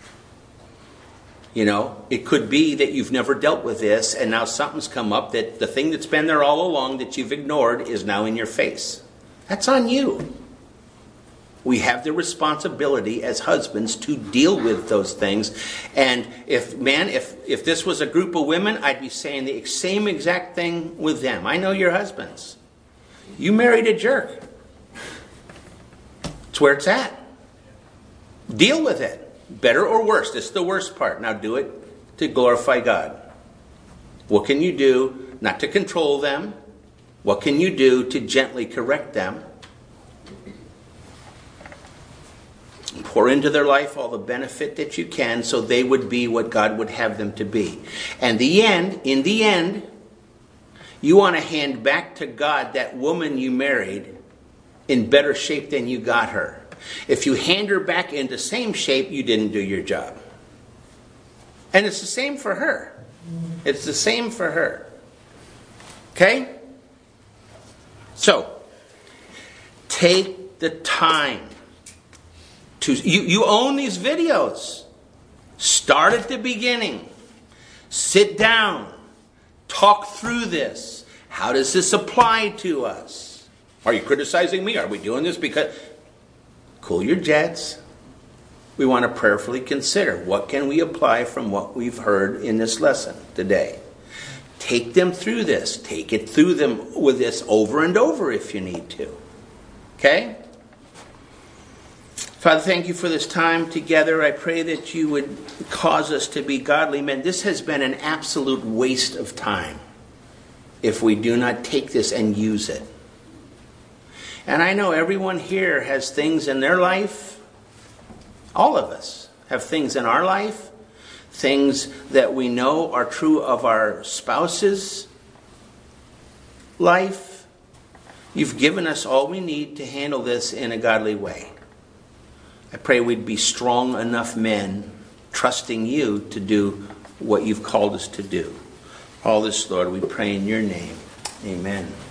You know, it could be that you've never dealt with this and now something's come up that the thing that's been there all along that you've ignored is now in your face. That's on you. We have the responsibility as husbands to deal with those things. And if this was a group of women, I'd be saying the same exact thing with them. I know your husbands. You married a jerk. It's where it's at. Deal with it. Better or worse. This is the worst part. Now do it to glorify God. What can you do not to control them? What can you do to gently correct them? Pour into their life all the benefit that you can so they would be what God would have them to be. And in the end, you want to hand back to God that woman you married in better shape than you got her. If you hand her back in the same shape, you didn't do your job. And it's the same for her. It's the same for her. Okay? So, take the time to... You own these videos. Start at the beginning. Sit down. Talk through this. How does this apply to us? Are you criticizing me? Are we doing this because... Cool your jets. We want to prayerfully consider what can we apply from what we've heard in this lesson today. Take them through this. Take it through them with this over and over if you need to. Okay? Father, thank you for this time together. I pray that you would cause us to be godly men. This has been an absolute waste of time if we do not take this and use it. And I know everyone here has things in their life. All of us have things in our life. Things that we know are true of our spouse's life. You've given us all we need to handle this in a godly way. I pray we'd be strong enough men, trusting you to do what you've called us to do. All this, Lord, we pray in your name. Amen.